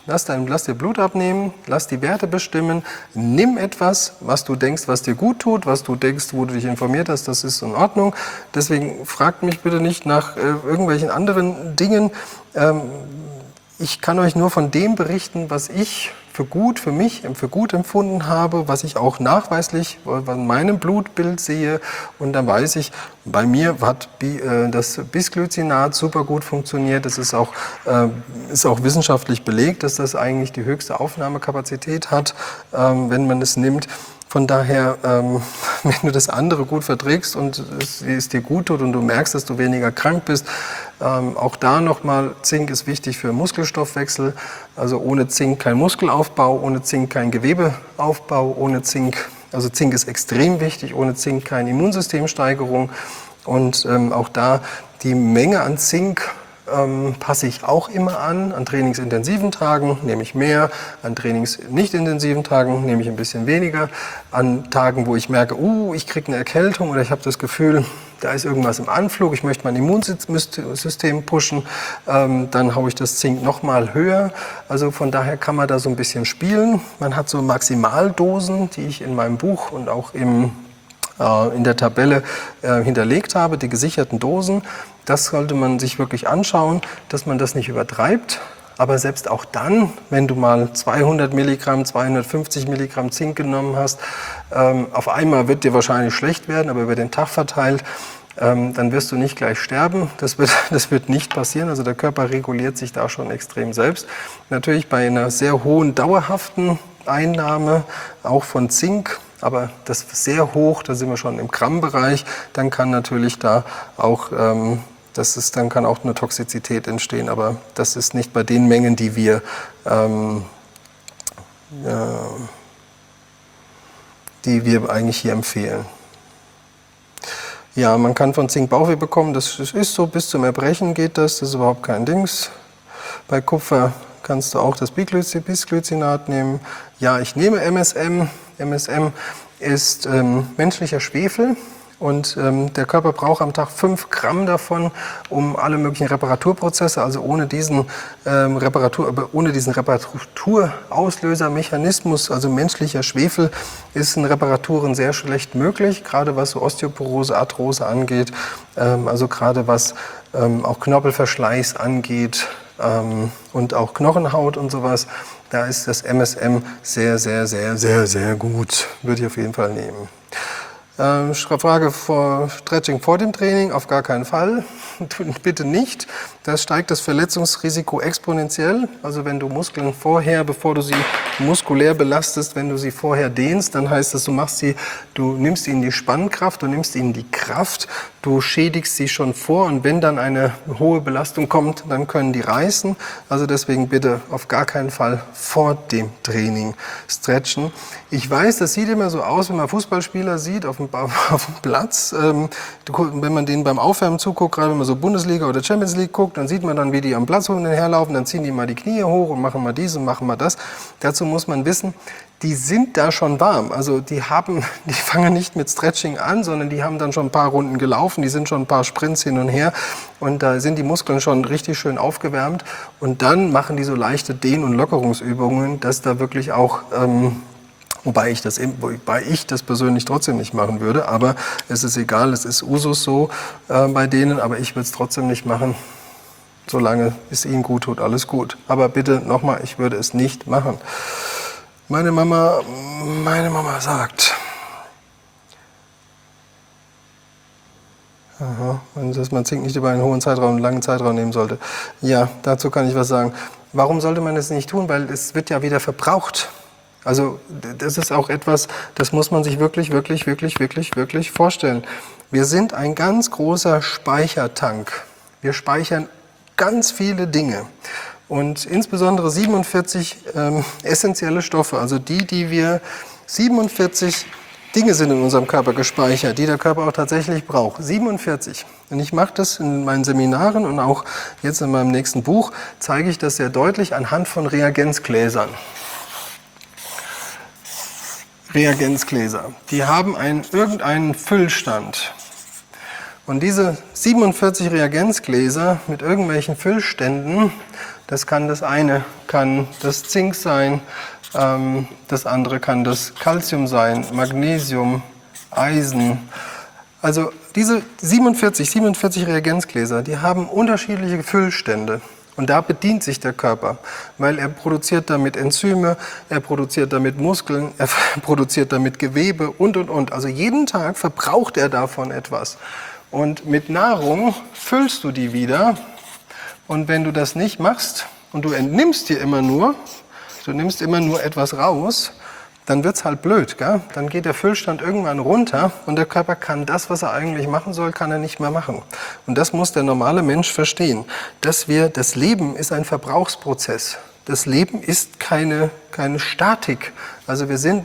lass dir Blut abnehmen, lass die Werte bestimmen, nimm etwas, was du denkst, was dir gut tut, was du denkst, wo du dich informiert hast, das ist in Ordnung. Deswegen fragt mich bitte nicht nach irgendwelchen anderen Dingen. Ich kann euch nur von dem berichten, was ich für mich für gut empfunden habe, was ich auch nachweislich in meinem Blutbild sehe. Und dann weiß ich, bei mir hat das Bisglycinat super gut funktioniert. Das ist auch wissenschaftlich belegt, dass das eigentlich die höchste Aufnahmekapazität hat, wenn man es nimmt. Von daher, wenn du das andere gut verträgst und es dir gut tut und du merkst, dass du weniger krank bist, auch da nochmal, Zink ist wichtig für Muskelstoffwechsel. Also ohne Zink kein Muskelaufbau, ohne Zink kein Gewebeaufbau, ohne Zink, also Zink ist extrem wichtig, ohne Zink keine Immunsystemsteigerung. Und auch da die Menge an Zink passe ich auch immer an trainingsintensiven Tagen nehme ich mehr, an trainingsnichtintensiven Tagen nehme ich ein bisschen weniger, an Tagen, wo ich merke, ich kriege eine Erkältung oder ich habe das Gefühl, da ist irgendwas im Anflug, ich möchte mein Immunsystem pushen, dann haue ich das Zink nochmal höher. Also von daher kann man da so ein bisschen spielen. Man hat so Maximaldosen, die ich in meinem Buch und auch in der Tabelle hinterlegt habe, die gesicherten Dosen. Das sollte man sich wirklich anschauen, dass man das nicht übertreibt. Aber selbst auch dann, wenn du mal 200 Milligramm, 250 Milligramm Zink genommen hast, auf einmal wird dir wahrscheinlich schlecht werden, aber über den Tag verteilt, dann wirst du nicht gleich sterben. Das wird nicht passieren. Also der Körper reguliert sich da schon extrem selbst. Natürlich bei einer sehr hohen, dauerhaften Einnahme, auch von Zink, aber das sehr hoch, da sind wir schon im Grammbereich, dann kann natürlich da auch, dann kann auch eine Toxizität entstehen, aber das ist nicht bei den Mengen, die wir eigentlich hier empfehlen. Ja, man kann von Zink Bauchweh bekommen, das ist so, bis zum Erbrechen geht das ist überhaupt kein Dings. Bei Kupfer kannst du auch das Bisglycinat nehmen. Ja, ich nehme MSM. MSM ist menschlicher Schwefel und der Körper braucht am Tag 5 Gramm davon, um alle möglichen Reparaturprozesse, also ohne diesen Reparaturauslösermechanismus, also menschlicher Schwefel, ist in Reparaturen sehr schlecht möglich, gerade was so Osteoporose, Arthrose angeht, also gerade was auch Knorpelverschleiß angeht, und auch Knochenhaut und sowas, da ist das MSM sehr, sehr, sehr, sehr, sehr gut. Würde ich auf jeden Fall nehmen. Frage vor Stretching vor dem Training, auf gar keinen Fall. Bitte nicht. Das steigt das Verletzungsrisiko exponentiell. Also wenn du Muskeln vorher, bevor du sie muskulär belastest, wenn du sie vorher dehnst, dann heißt das, du nimmst ihnen die Spannkraft, du nimmst ihnen die Kraft, du schädigst sie schon vor und wenn dann eine hohe Belastung kommt, dann können die reißen. Also deswegen bitte auf gar keinen Fall vor dem Training stretchen. Ich weiß, das sieht immer so aus, wenn man Fußballspieler sieht auf dem Platz. Wenn man denen beim Aufwärmen zuguckt, gerade wenn man so Bundesliga oder Champions League guckt, dann sieht man dann, wie die am Platz herlaufen, dann ziehen die mal die Knie hoch und machen mal dies und machen mal das. Dazu muss man wissen, die sind da schon warm. Also die fangen nicht mit Stretching an, sondern die haben dann schon ein paar Runden gelaufen, die sind schon ein paar Sprints hin und her und da sind die Muskeln schon richtig schön aufgewärmt und dann machen die so leichte Dehn- und Lockerungsübungen, dass da wirklich auch wobei ich das persönlich trotzdem nicht machen würde, aber es ist egal, es ist Usus so bei denen, aber ich würde es trotzdem nicht machen, solange es ihnen gut tut, alles gut. Aber bitte nochmal, ich würde es nicht machen. Meine Mama sagt, dass man Zink nicht über einen hohen Zeitraum, einen langen Zeitraum nehmen sollte. Ja, dazu kann ich was sagen. Warum sollte man es nicht tun? Weil es wird ja wieder verbraucht. Also das ist auch etwas, das muss man sich wirklich, wirklich, wirklich, wirklich, wirklich vorstellen. Wir sind ein ganz großer Speichertank. Wir speichern ganz viele Dinge. Und insbesondere 47 essentielle Stoffe, also die wir 47 Dinge sind in unserem Körper gespeichert, die der Körper auch tatsächlich braucht. 47. Und ich mache das in meinen Seminaren und auch jetzt in meinem nächsten Buch, zeige ich das sehr deutlich anhand von Reagenzgläsern. Reagenzgläser, die haben irgendeinen Füllstand. Und diese 47 Reagenzgläser mit irgendwelchen Füllständen, das eine kann das Zink sein, das andere kann das Calcium sein, Magnesium, Eisen. Also diese 47 Reagenzgläser, die haben unterschiedliche Füllstände. Und da bedient sich der Körper, weil er produziert damit Enzyme, er produziert damit Muskeln, er produziert damit Gewebe und. Also jeden Tag verbraucht er davon etwas. Und mit Nahrung füllst du die wieder. Und wenn du das nicht machst und du entnimmst dir immer nur, du nimmst immer nur etwas raus, dann wird es halt blöd, gell? Dann geht der Füllstand irgendwann runter und der Körper kann das, was er eigentlich machen soll, kann er nicht mehr machen. Und das muss der normale Mensch verstehen, das Leben ist ein Verbrauchsprozess. Das Leben ist keine Statik. Also wir sind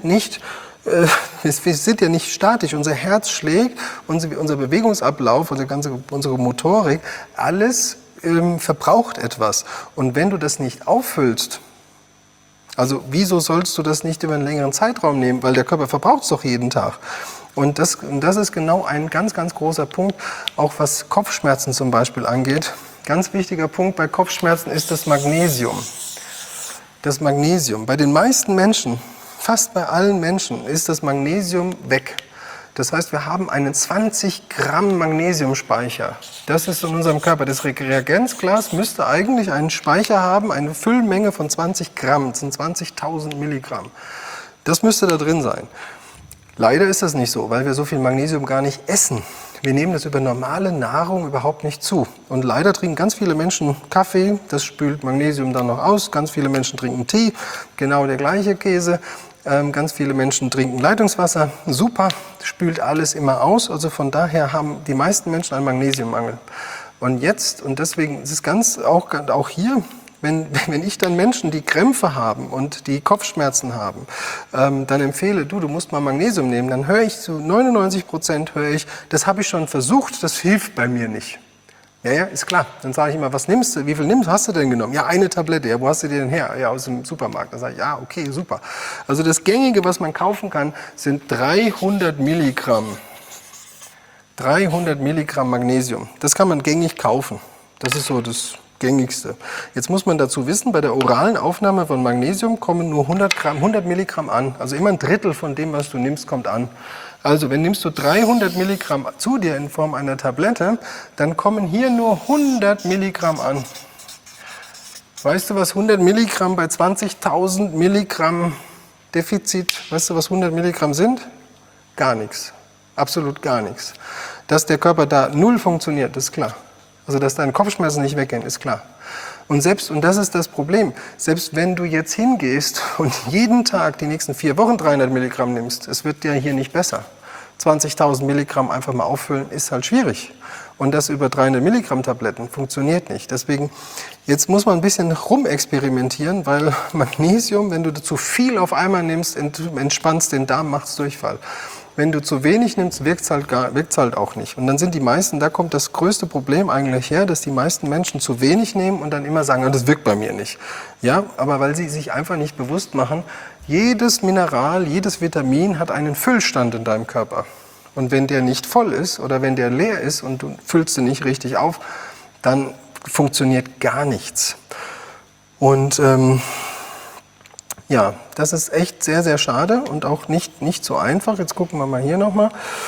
ja nicht statisch. Unser Herz schlägt, unser Bewegungsablauf, unsere Motorik, alles verbraucht etwas. Und wenn du das nicht auffüllst, also wieso sollst du das nicht über einen längeren Zeitraum nehmen? Weil der Körper verbraucht es doch jeden Tag. Und das ist genau ein ganz, ganz großer Punkt, auch was Kopfschmerzen zum Beispiel angeht. Ganz wichtiger Punkt bei Kopfschmerzen ist das Magnesium. Das Magnesium. Bei den meisten Menschen, fast bei allen Menschen, ist das Magnesium weg. Das heißt, wir haben einen 20 Gramm Magnesiumspeicher. Das ist in unserem Körper. Das Reagenzglas müsste eigentlich einen Speicher haben, eine Füllmenge von 20 Gramm. Das sind 20.000 Milligramm. Das müsste da drin sein. Leider ist das nicht so, weil wir so viel Magnesium gar nicht essen. Wir nehmen das über normale Nahrung überhaupt nicht zu. Und leider trinken ganz viele Menschen Kaffee, das spült Magnesium dann noch aus. Ganz viele Menschen trinken Tee, genau der gleiche Käse. Ganz viele Menschen trinken Leitungswasser, super, spült alles immer aus. Also von daher haben die meisten Menschen einen Magnesiummangel. Und deswegen ist es auch hier, wenn ich dann Menschen, die Krämpfe haben und die Kopfschmerzen haben, dann empfehle, du musst mal Magnesium nehmen, dann höre ich zu 99%, das habe ich schon versucht, das hilft bei mir nicht. Ja, ist klar. Dann sage ich immer, was nimmst du? Wie viel hast du denn genommen? Ja, eine Tablette. Ja, wo hast du die denn her? Ja, aus dem Supermarkt. Dann sage ich, ja, okay, super. Also das Gängige, was man kaufen kann, sind 300 Milligramm. 300 Milligramm Magnesium. Das kann man gängig kaufen. Das ist so das Gängigste. Jetzt muss man dazu wissen, bei der oralen Aufnahme von Magnesium kommen nur 100 Milligramm an. Also immer ein Drittel von dem, was du nimmst, kommt an. Also nimmst du 300 Milligramm zu dir in Form einer Tablette, dann kommen hier nur 100 Milligramm an. Weißt du, was 100 Milligramm bei 20.000 Milligramm Defizit, weißt du, was 100 Milligramm sind? Gar nichts. Absolut gar nichts. Dass der Körper da null funktioniert, ist klar. Also dass deine Kopfschmerzen nicht weggehen, ist klar. Und das ist das Problem, selbst wenn du jetzt hingehst und jeden Tag die nächsten 4 Wochen 300 Milligramm nimmst, es wird dir hier nicht besser. 20.000 Milligramm einfach mal auffüllen, ist halt schwierig. Und das über 300 Milligramm Tabletten funktioniert nicht. Deswegen, jetzt muss man ein bisschen rumexperimentieren, weil Magnesium, wenn du zu viel auf einmal nimmst, entspannst den Darm, macht's Durchfall. Wenn du zu wenig nimmst, wirkt's halt auch nicht. Und dann sind die meisten, da kommt das größte Problem eigentlich her, dass die meisten Menschen zu wenig nehmen und dann immer sagen, das wirkt bei mir nicht. Ja, aber weil sie sich einfach nicht bewusst machen, jedes Mineral, jedes Vitamin hat einen Füllstand in deinem Körper. Und wenn der nicht voll ist oder wenn der leer ist und du füllst ihn nicht richtig auf, dann funktioniert gar nichts. Und ja, das ist echt sehr, sehr schade und auch nicht so einfach. Jetzt gucken wir mal hier nochmal.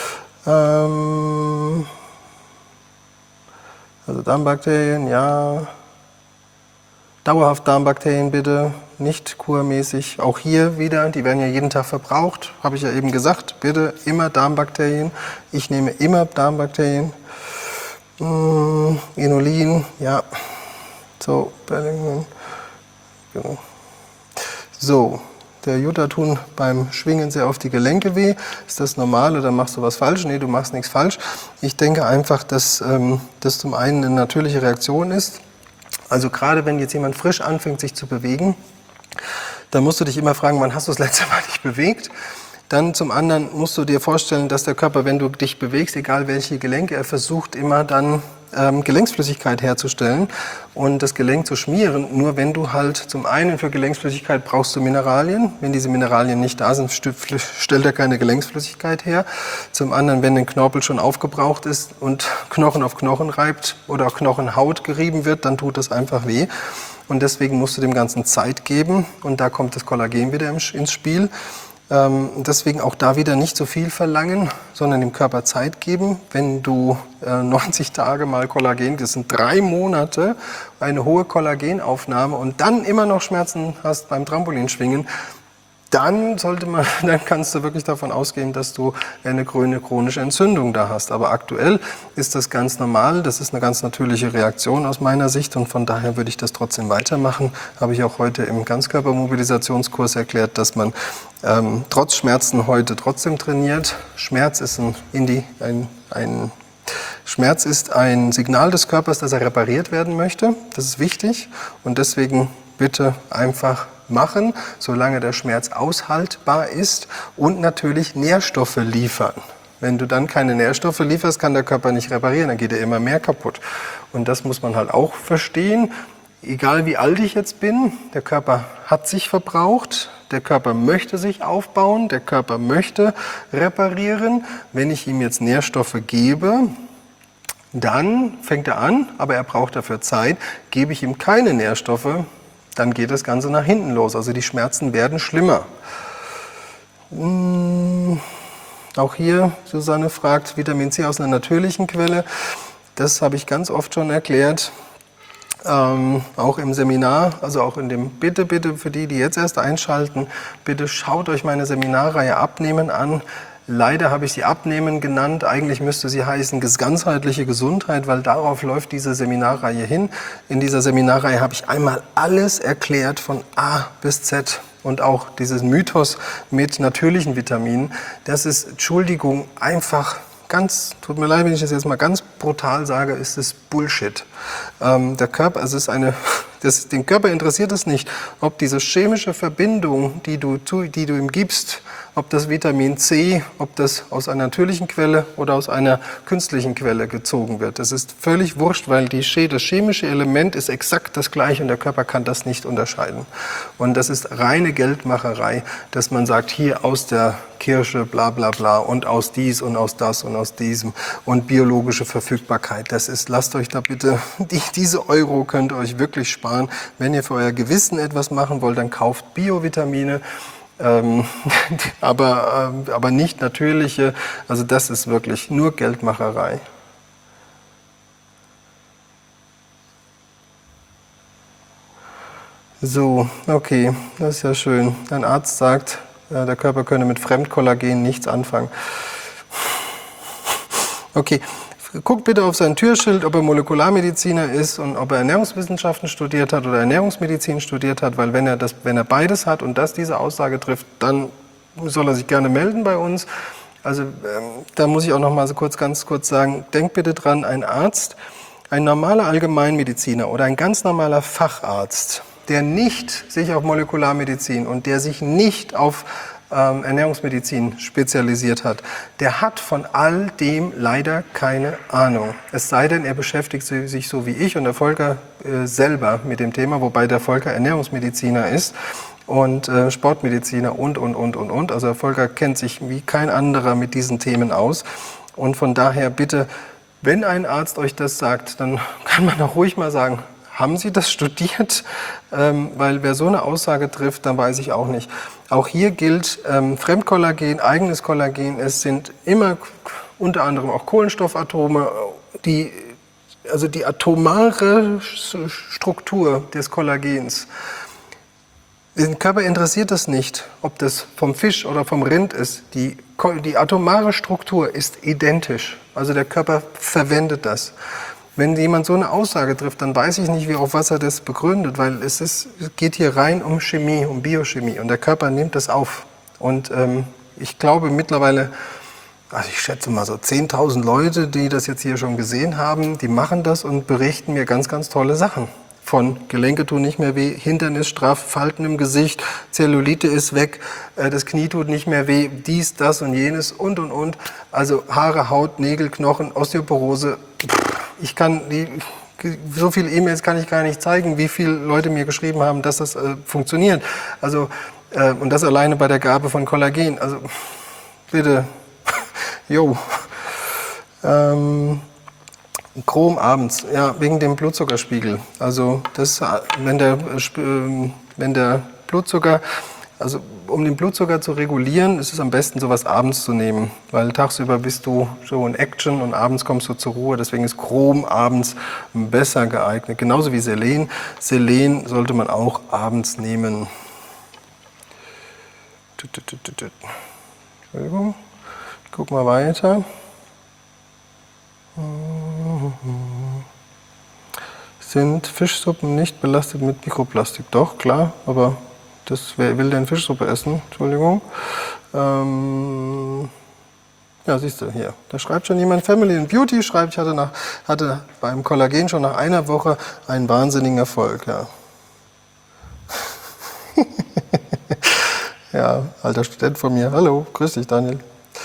Also Darmbakterien, ja. Dauerhaft Darmbakterien bitte, nicht kurmäßig. Auch hier wieder, die werden ja jeden Tag verbraucht. Habe ich ja eben gesagt, bitte immer Darmbakterien. Ich nehme immer Darmbakterien. Inulin, ja. So, genau. So, der Jutta tun beim Schwingen sehr auf die Gelenke weh. Ist das normal oder machst du was falsch? Nee, du machst nichts falsch. Ich denke einfach, dass das zum einen eine natürliche Reaktion ist. Also gerade wenn jetzt jemand frisch anfängt, sich zu bewegen, dann musst du dich immer fragen, wann hast du das letzte Mal dich bewegt? Dann zum anderen musst du dir vorstellen, dass der Körper, wenn du dich bewegst, egal welche Gelenke, er versucht immer dann Gelenksflüssigkeit herzustellen und das Gelenk zu schmieren. Nur wenn du halt zum einen für Gelenksflüssigkeit brauchst du Mineralien. Wenn diese Mineralien nicht da sind, stellt er keine Gelenksflüssigkeit her. Zum anderen, wenn ein Knorpel schon aufgebraucht ist und Knochen auf Knochen reibt oder Knochenhaut gerieben wird, dann tut das einfach weh. Und deswegen musst du dem Ganzen Zeit geben und da kommt das Kollagen wieder ins Spiel. Deswegen auch da wieder nicht so viel verlangen, sondern dem Körper Zeit geben. Wenn du 90 Tage mal Kollagen, das sind 3 Monate, eine hohe Kollagenaufnahme und dann immer noch Schmerzen hast beim Trampolinschwingen, dann kannst du wirklich davon ausgehen, dass du eine chronische Entzündung da hast. Aber aktuell ist das ganz normal. Das ist eine ganz natürliche Reaktion aus meiner Sicht und von daher würde ich das trotzdem weitermachen. Habe ich auch heute im Ganzkörpermobilisationskurs erklärt, dass man trotz Schmerzen heute trotzdem trainiert. Schmerz ist Schmerz ist ein Signal des Körpers, dass er repariert werden möchte. Das ist wichtig und deswegen bitte einfach machen, solange der Schmerz aushaltbar ist und natürlich Nährstoffe liefern. Wenn du dann keine Nährstoffe lieferst, kann der Körper nicht reparieren, dann geht er immer mehr kaputt. Und das muss man halt auch verstehen. Egal wie alt ich jetzt bin, der Körper hat sich verbraucht, der Körper möchte sich aufbauen, der Körper möchte reparieren. Wenn ich ihm jetzt Nährstoffe gebe, dann fängt er an, aber er braucht dafür Zeit. Gebe ich ihm keine Nährstoffe, dann geht das Ganze nach hinten los. Also die Schmerzen werden schlimmer. Auch hier, Susanne fragt, Vitamin C aus einer natürlichen Quelle. Das habe ich ganz oft schon erklärt. Auch im Seminar, also auch in dem bitte für die jetzt erst einschalten, bitte schaut euch meine Seminarreihe Abnehmen an. Leider habe ich sie Abnehmen genannt. Eigentlich müsste sie heißen ganzheitliche Gesundheit, weil darauf läuft diese Seminarreihe hin. In dieser Seminarreihe habe ich einmal alles erklärt von A bis Z und auch dieses Mythos mit natürlichen Vitaminen. Das ist, Entschuldigung, einfach tut mir leid, wenn ich das jetzt mal ganz brutal sage, ist es Bullshit. Der Körper, den Körper interessiert es nicht, ob diese chemische Verbindung, die du ihm gibst, ob das Vitamin C, ob das aus einer natürlichen Quelle oder aus einer künstlichen Quelle gezogen wird. Das ist völlig wurscht, weil das chemische Element ist exakt das gleiche und der Körper kann das nicht unterscheiden. Und das ist reine Geldmacherei, dass man sagt, hier aus der Kirsche, bla bla bla und aus dies und aus das und aus diesem und biologische Verfügbarkeit. Lasst euch da bitte, diese Euro könnt ihr euch wirklich sparen. Wenn ihr für euer Gewissen etwas machen wollt, dann kauft Biovitamine. Aber nicht natürliche, also das ist wirklich nur Geldmacherei. So, okay, das ist ja schön. Ein Arzt sagt, der Körper könne mit Fremdkollagen nichts anfangen. Okay, guckt bitte auf sein Türschild, ob er Molekularmediziner ist und ob er Ernährungswissenschaften studiert hat oder Ernährungsmedizin studiert hat, weil wenn er beides hat und diese Aussage trifft, dann soll er sich gerne melden bei uns. Also da muss ich auch noch mal ganz kurz sagen, denkt bitte dran, ein Arzt, ein normaler Allgemeinmediziner oder ein ganz normaler Facharzt, der nicht sich auf Molekularmedizin und der sich nicht auf Ernährungsmedizin spezialisiert hat, der hat von all dem leider keine Ahnung. Es sei denn, er beschäftigt sich so wie ich und der Volker selber mit dem Thema, wobei der Volker Ernährungsmediziner ist und Sportmediziner und. Also der Volker kennt sich wie kein anderer mit diesen Themen aus. Und von daher bitte, wenn ein Arzt euch das sagt, dann kann man auch ruhig mal sagen, haben Sie das studiert? Weil wer so eine Aussage trifft, dann weiß ich auch nicht. Auch hier gilt Fremdkollagen, eigenes Kollagen. Es sind immer unter anderem auch Kohlenstoffatome, also die atomare Struktur des Kollagens. Den Körper interessiert das nicht, ob das vom Fisch oder vom Rind ist. Die atomare Struktur ist identisch. Also der Körper verwendet das. Wenn jemand so eine Aussage trifft, dann weiß ich nicht, auf was er das begründet, weil es geht hier rein um Chemie, um Biochemie und der Körper nimmt das auf. Und ich glaube mittlerweile, also ich schätze mal so 10.000 Leute, die das jetzt hier schon gesehen haben, die machen das und berichten mir ganz, ganz tolle Sachen. von Gelenke tun nicht mehr weh, Hintern ist straff, Falten im Gesicht, Zellulite ist weg, das Knie tut nicht mehr weh, dies, das und jenes und. Also Haare, Haut, Nägel, Knochen, Osteoporose. Ich kann so viele E-Mails kann ich gar nicht zeigen, wie viele Leute mir geschrieben haben, dass das funktioniert. Also, und das alleine bei der Gabe von Kollagen. Also bitte, jo. Chrom abends, ja, wegen dem Blutzuckerspiegel. Also das, wenn der Blutzucker, also um den Blutzucker zu regulieren, ist es am besten, sowas abends zu nehmen. Weil tagsüber bist du so in Action und abends kommst du zur Ruhe. Deswegen ist Chrom abends besser geeignet. Genauso wie Selen. Selen sollte man auch abends nehmen. Entschuldigung, ich guck mal weiter. Sind Fischsuppen nicht belastet mit Mikroplastik? Doch, klar, aber wer will denn Fischsuppe essen? Entschuldigung. Ja, siehst du, hier. Da schreibt schon jemand, Family and Beauty schreibt, ich hatte beim Kollagen schon nach einer Woche einen wahnsinnigen Erfolg. Ja, ja, alter Student von mir. Hallo, grüß dich, Daniel.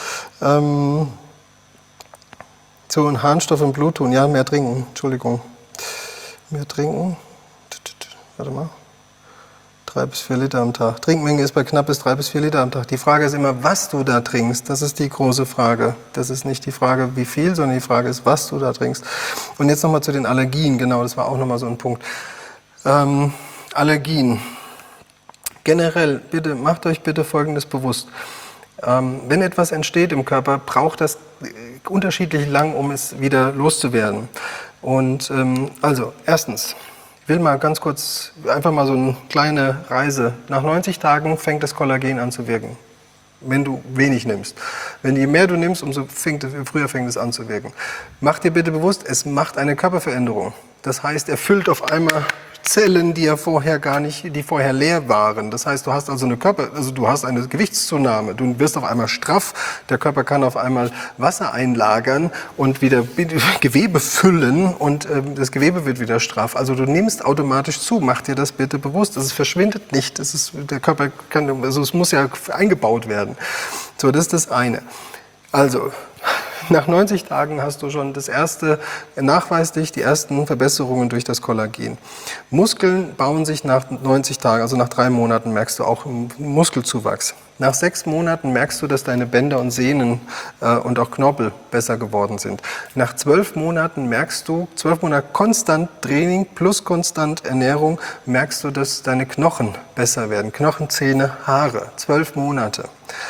So, ein Harnstoff im Blut tun. Ja, mehr trinken. Entschuldigung. Mehr trinken. Warte mal. 3 bis 4 Liter am Tag. Trinkmenge ist bei knapp bis 3 bis 4 Liter am Tag. Die Frage ist immer, was du da trinkst. Das ist die große Frage. Das ist nicht die Frage, wie viel, sondern die Frage ist, was du da trinkst. Und jetzt nochmal zu den Allergien. Genau, das war auch nochmal so ein Punkt. Allergien. Generell, bitte, macht euch bitte Folgendes bewusst. Wenn etwas entsteht im Körper, braucht das unterschiedlich lang, um es wieder loszuwerden. Und also, erstens, ich will mal ganz kurz, einfach mal so eine kleine Reise. Nach 90 Tagen fängt das Kollagen an zu wirken, wenn du wenig nimmst. Je mehr du nimmst, umso früher fängt es an zu wirken. Mach dir bitte bewusst, es macht eine Körperveränderung. Das heißt, er füllt auf einmal Zellen, die vorher leer waren. Das heißt, du hast also du hast eine Gewichtszunahme. Du wirst auf einmal straff. Der Körper kann auf einmal Wasser einlagern und wieder Gewebe füllen und das Gewebe wird wieder straff. Also du nimmst automatisch zu. Mach dir das bitte bewusst. Es verschwindet nicht. Der Körper es muss ja eingebaut werden. So, das ist das eine. Also, nach 90 Tagen hast du schon nachweislich die ersten Verbesserungen durch das Kollagen. Muskeln bauen sich nach 90 Tagen, also nach 3 Monaten merkst du auch Muskelzuwachs. Nach 6 Monaten merkst du, dass deine Bänder und Sehnen und auch Knorpel besser geworden sind. Nach 12 Monaten merkst du, 12 Monate konstant Training plus konstant Ernährung, merkst du, dass deine Knochen besser werden. Knochen, Zähne, Haare. 12 Monate.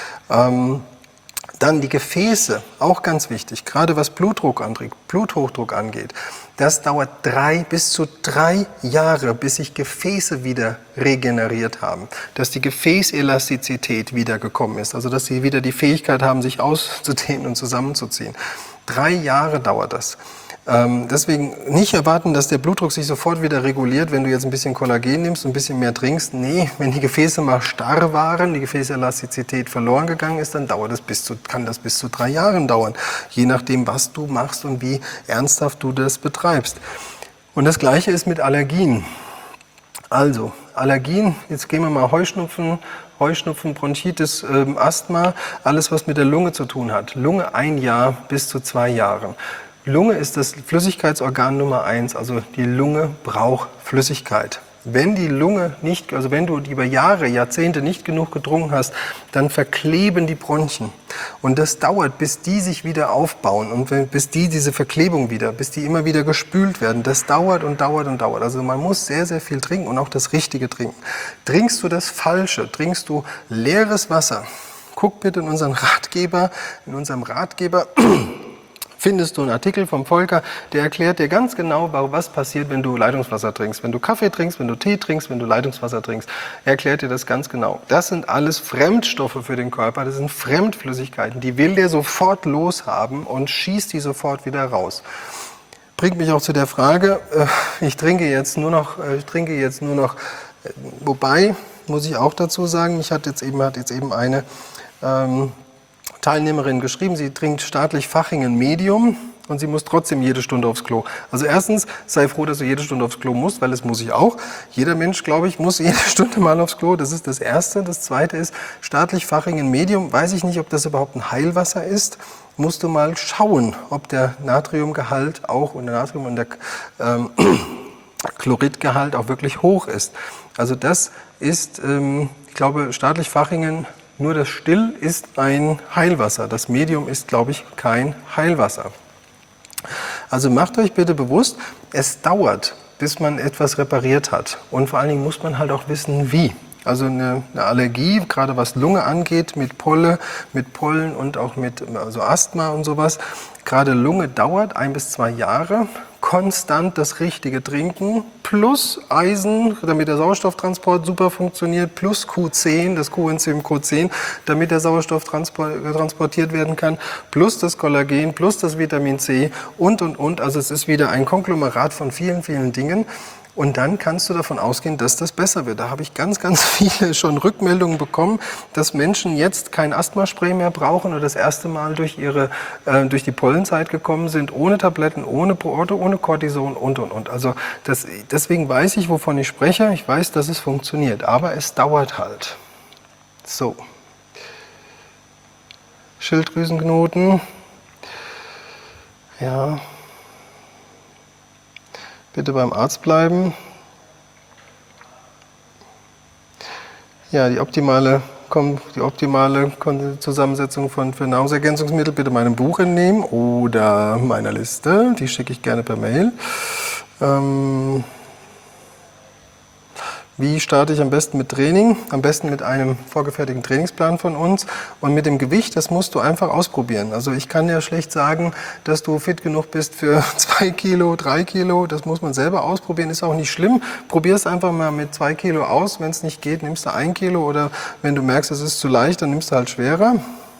Dann die Gefäße, auch ganz wichtig, gerade was Bluthochdruck angeht. Das dauert 3 bis zu 3 Jahre, bis sich Gefäße wieder regeneriert haben. Dass die Gefäßelastizität wiedergekommen ist, also dass sie wieder die Fähigkeit haben, sich auszudehnen und zusammenzuziehen. 3 Jahre dauert das. Deswegen nicht erwarten, dass der Blutdruck sich sofort wieder reguliert, wenn du jetzt ein bisschen Kollagen nimmst und ein bisschen mehr trinkst. Nee, wenn die Gefäße mal starr waren, die Gefäßelastizität verloren gegangen ist, dann kann das bis zu 3 Jahren dauern. Je nachdem, was du machst und wie ernsthaft du das betreibst. Und das Gleiche ist mit Allergien. Also, Allergien, jetzt gehen wir mal Heuschnupfen, Bronchitis, Asthma, alles was mit der Lunge zu tun hat. Lunge 1 Jahr bis zu 2 Jahren. Lunge ist das Flüssigkeitsorgan Nummer 1, also die Lunge braucht Flüssigkeit. Wenn die Lunge wenn du über Jahre, Jahrzehnte nicht genug getrunken hast, dann verkleben die Bronchien. Und das dauert, bis die sich wieder aufbauen und bis diese Verklebung bis die immer wieder gespült werden. Das dauert und dauert und dauert. Also man muss sehr, sehr viel trinken und auch das Richtige trinken. Trinkst du das Falsche, trinkst du leeres Wasser, guck bitte in unserem Ratgeber findest du einen Artikel vom Volker, der erklärt dir ganz genau, was passiert, wenn du Leitungswasser trinkst. Wenn du Kaffee trinkst, wenn du Tee trinkst, wenn du Leitungswasser trinkst, erklärt dir das ganz genau. Das sind alles Fremdstoffe für den Körper, das sind Fremdflüssigkeiten, die will der sofort loshaben und schießt die sofort wieder raus. Bringt mich auch zu der Frage, ich trinke jetzt nur noch, wobei, muss ich auch dazu sagen, hat jetzt eben eine Teilnehmerin geschrieben, sie trinkt staatlich Fachingen Medium. und sie muss trotzdem jede Stunde aufs Klo. Also erstens, sei froh, dass du jede Stunde aufs Klo musst, weil das muss ich auch. Jeder Mensch, glaube ich, muss jede Stunde mal aufs Klo. Das ist das Erste. Das Zweite ist, staatlich Fachingen Medium, weiß ich nicht, ob das überhaupt ein Heilwasser ist. Musst du mal schauen, ob der Natriumgehalt auch und der Natrium und der Chloridgehalt auch wirklich hoch ist. Also das ist, ich glaube, staatlich Fachingen, nur das Still ist ein Heilwasser. Das Medium ist, glaube ich, kein Heilwasser. Also macht euch bitte bewusst, es dauert, bis man etwas repariert hat. Und vor allen Dingen muss man halt auch wissen, wie. Also eine Allergie, gerade was Lunge angeht, mit Pollen und auch mit also Asthma und sowas. Gerade Lunge dauert 1 bis 2 Jahre. Konstant das richtige Trinken plus Eisen, damit der Sauerstofftransport super funktioniert, plus Q10, das Coenzym Q10, damit der Sauerstoff transportiert werden kann, plus das Kollagen, plus das Vitamin C und. Also es ist wieder ein Konglomerat von vielen, vielen Dingen. Und dann kannst du davon ausgehen, dass das besser wird. Da habe ich ganz, ganz viele schon Rückmeldungen bekommen, dass Menschen jetzt kein Asthmaspray mehr brauchen oder das erste Mal durch die Pollenzeit gekommen sind, ohne Tabletten, ohne Cortison und. Also deswegen weiß ich, wovon ich spreche. Ich weiß, dass es funktioniert, aber es dauert halt. So. Schilddrüsenknoten. Ja. Bitte beim Arzt bleiben. Ja, die optimale Zusammensetzung für Nahrungsergänzungsmittel bitte meinem Buch entnehmen oder meiner Liste. Die schicke ich gerne per Mail. Wie starte ich am besten mit Training? Am besten mit einem vorgefertigten Trainingsplan von uns. Und mit dem Gewicht, das musst du einfach ausprobieren. Also ich kann ja schlecht sagen, dass du fit genug bist für 2 Kilo, 3 Kilo. Das muss man selber ausprobieren, ist auch nicht schlimm. Probier es einfach mal mit 2 Kilo aus. Wenn es nicht geht, nimmst du 1 Kilo. Oder wenn du merkst, es ist zu leicht, dann nimmst du halt schwerer.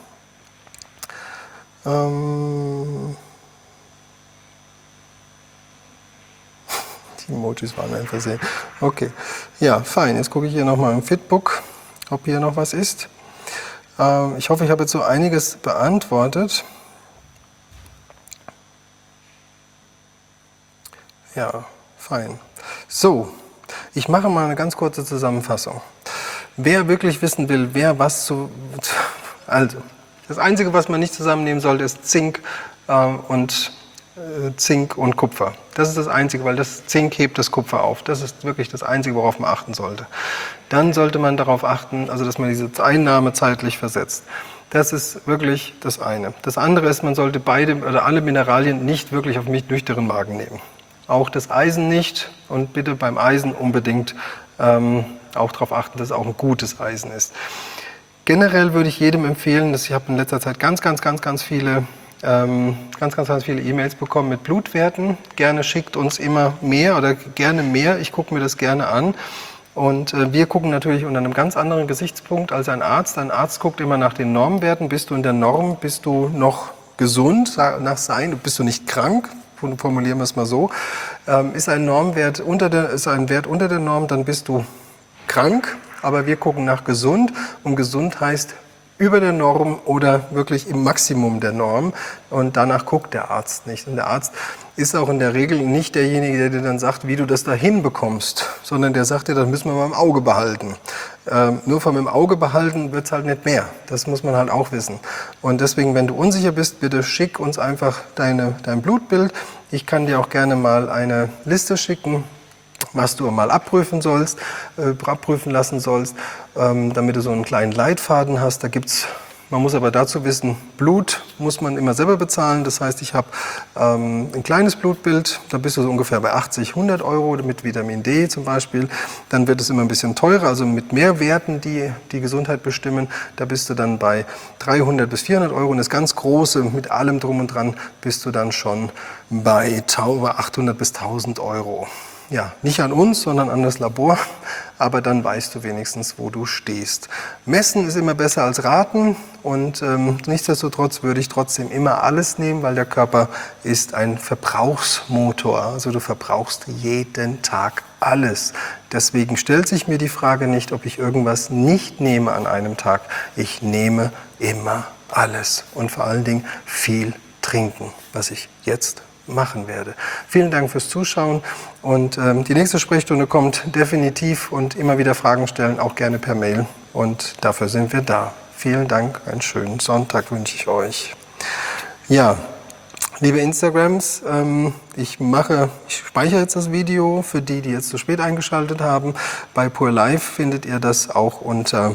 Die Emojis waren ein Versehen. Okay, ja, fein. Jetzt gucke ich hier nochmal im Fitbook, ob hier noch was ist. Ich hoffe, ich habe jetzt so einiges beantwortet. Ja, fein. So, ich mache mal eine ganz kurze Zusammenfassung. Wer wirklich wissen will, also, das Einzige, was man nicht zusammennehmen sollte, ist Zink und Kupfer. Das ist das Einzige, weil das Zink hebt das Kupfer auf. Das ist wirklich das Einzige, worauf man achten sollte. Dann sollte man darauf achten, also dass man diese Einnahme zeitlich versetzt. Das ist wirklich das eine. Das andere ist, man sollte alle Mineralien nicht wirklich auf nüchternen Magen nehmen. Auch das Eisen nicht und bitte beim Eisen unbedingt auch darauf achten, dass es auch ein gutes Eisen ist. Generell würde ich jedem empfehlen, ich habe in letzter Zeit ganz viele E-Mails bekommen mit Blutwerten. Gerne schickt uns immer mehr oder gerne mehr. Ich gucke mir das gerne an. Und wir gucken natürlich unter einem ganz anderen Gesichtspunkt als ein Arzt. Ein Arzt guckt immer nach den Normwerten. Bist du in der Norm? Bist du noch gesund? Bist du nicht krank? Formulieren wir es mal so. Ist ein Wert unter der Norm, dann bist du krank. Aber wir gucken nach gesund. Und gesund heißt über der Norm oder wirklich im Maximum der Norm. Und danach guckt der Arzt nicht. Und der Arzt ist auch in der Regel nicht derjenige, der dir dann sagt, wie du das da hinbekommst, sondern der sagt dir, das müssen wir mal im Auge behalten. Nur vom im Auge behalten wird es halt nicht mehr. Das muss man halt auch wissen. Und deswegen, wenn du unsicher bist, bitte schick uns einfach dein Blutbild. Ich kann dir auch gerne mal eine Liste schicken, was du mal abprüfen lassen sollst, damit du so einen kleinen Leitfaden hast. Man muss aber dazu wissen, Blut muss man immer selber bezahlen. Das heißt, ich habe ein kleines Blutbild, da bist du so ungefähr bei 80, 100 Euro mit Vitamin D zum Beispiel. Dann wird es immer ein bisschen teurer, also mit mehr Werten, die die Gesundheit bestimmen. Da bist du dann bei 300 bis 400 Euro. Und das ganz große, mit allem drum und dran, bist du dann schon bei 800 bis 1000 Euro. Ja, nicht an uns, sondern an das Labor, aber dann weißt du wenigstens, wo du stehst. Messen ist immer besser als raten und nichtsdestotrotz würde ich trotzdem immer alles nehmen, weil der Körper ist ein Verbrauchsmotor. Also du verbrauchst jeden Tag alles. Deswegen stellt sich mir die Frage nicht, ob ich irgendwas nicht nehme an einem Tag. Ich nehme immer alles und vor allen Dingen viel trinken, was ich jetzt machen werde. Vielen Dank fürs Zuschauen und die nächste Sprechstunde kommt definitiv und immer wieder Fragen stellen, auch gerne per Mail und dafür sind wir da. Vielen Dank, einen schönen Sonntag wünsche ich euch. Ja, liebe Instagrams, ich speichere jetzt das Video für die, die jetzt zu spät eingeschaltet haben. Bei Pur Live findet ihr das auch unter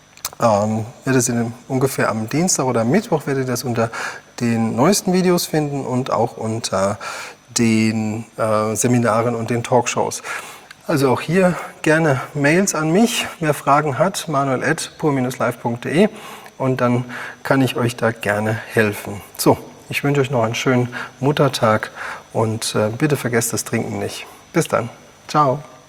ungefähr am Dienstag oder am Mittwoch werdet ihr das unter den neuesten Videos finden und auch unter den Seminaren und den Talkshows. Also auch hier gerne Mails an mich, wer Fragen hat, manuel@pur-live.de und dann kann ich euch da gerne helfen. So, ich wünsche euch noch einen schönen Muttertag und bitte vergesst das Trinken nicht. Bis dann. Ciao.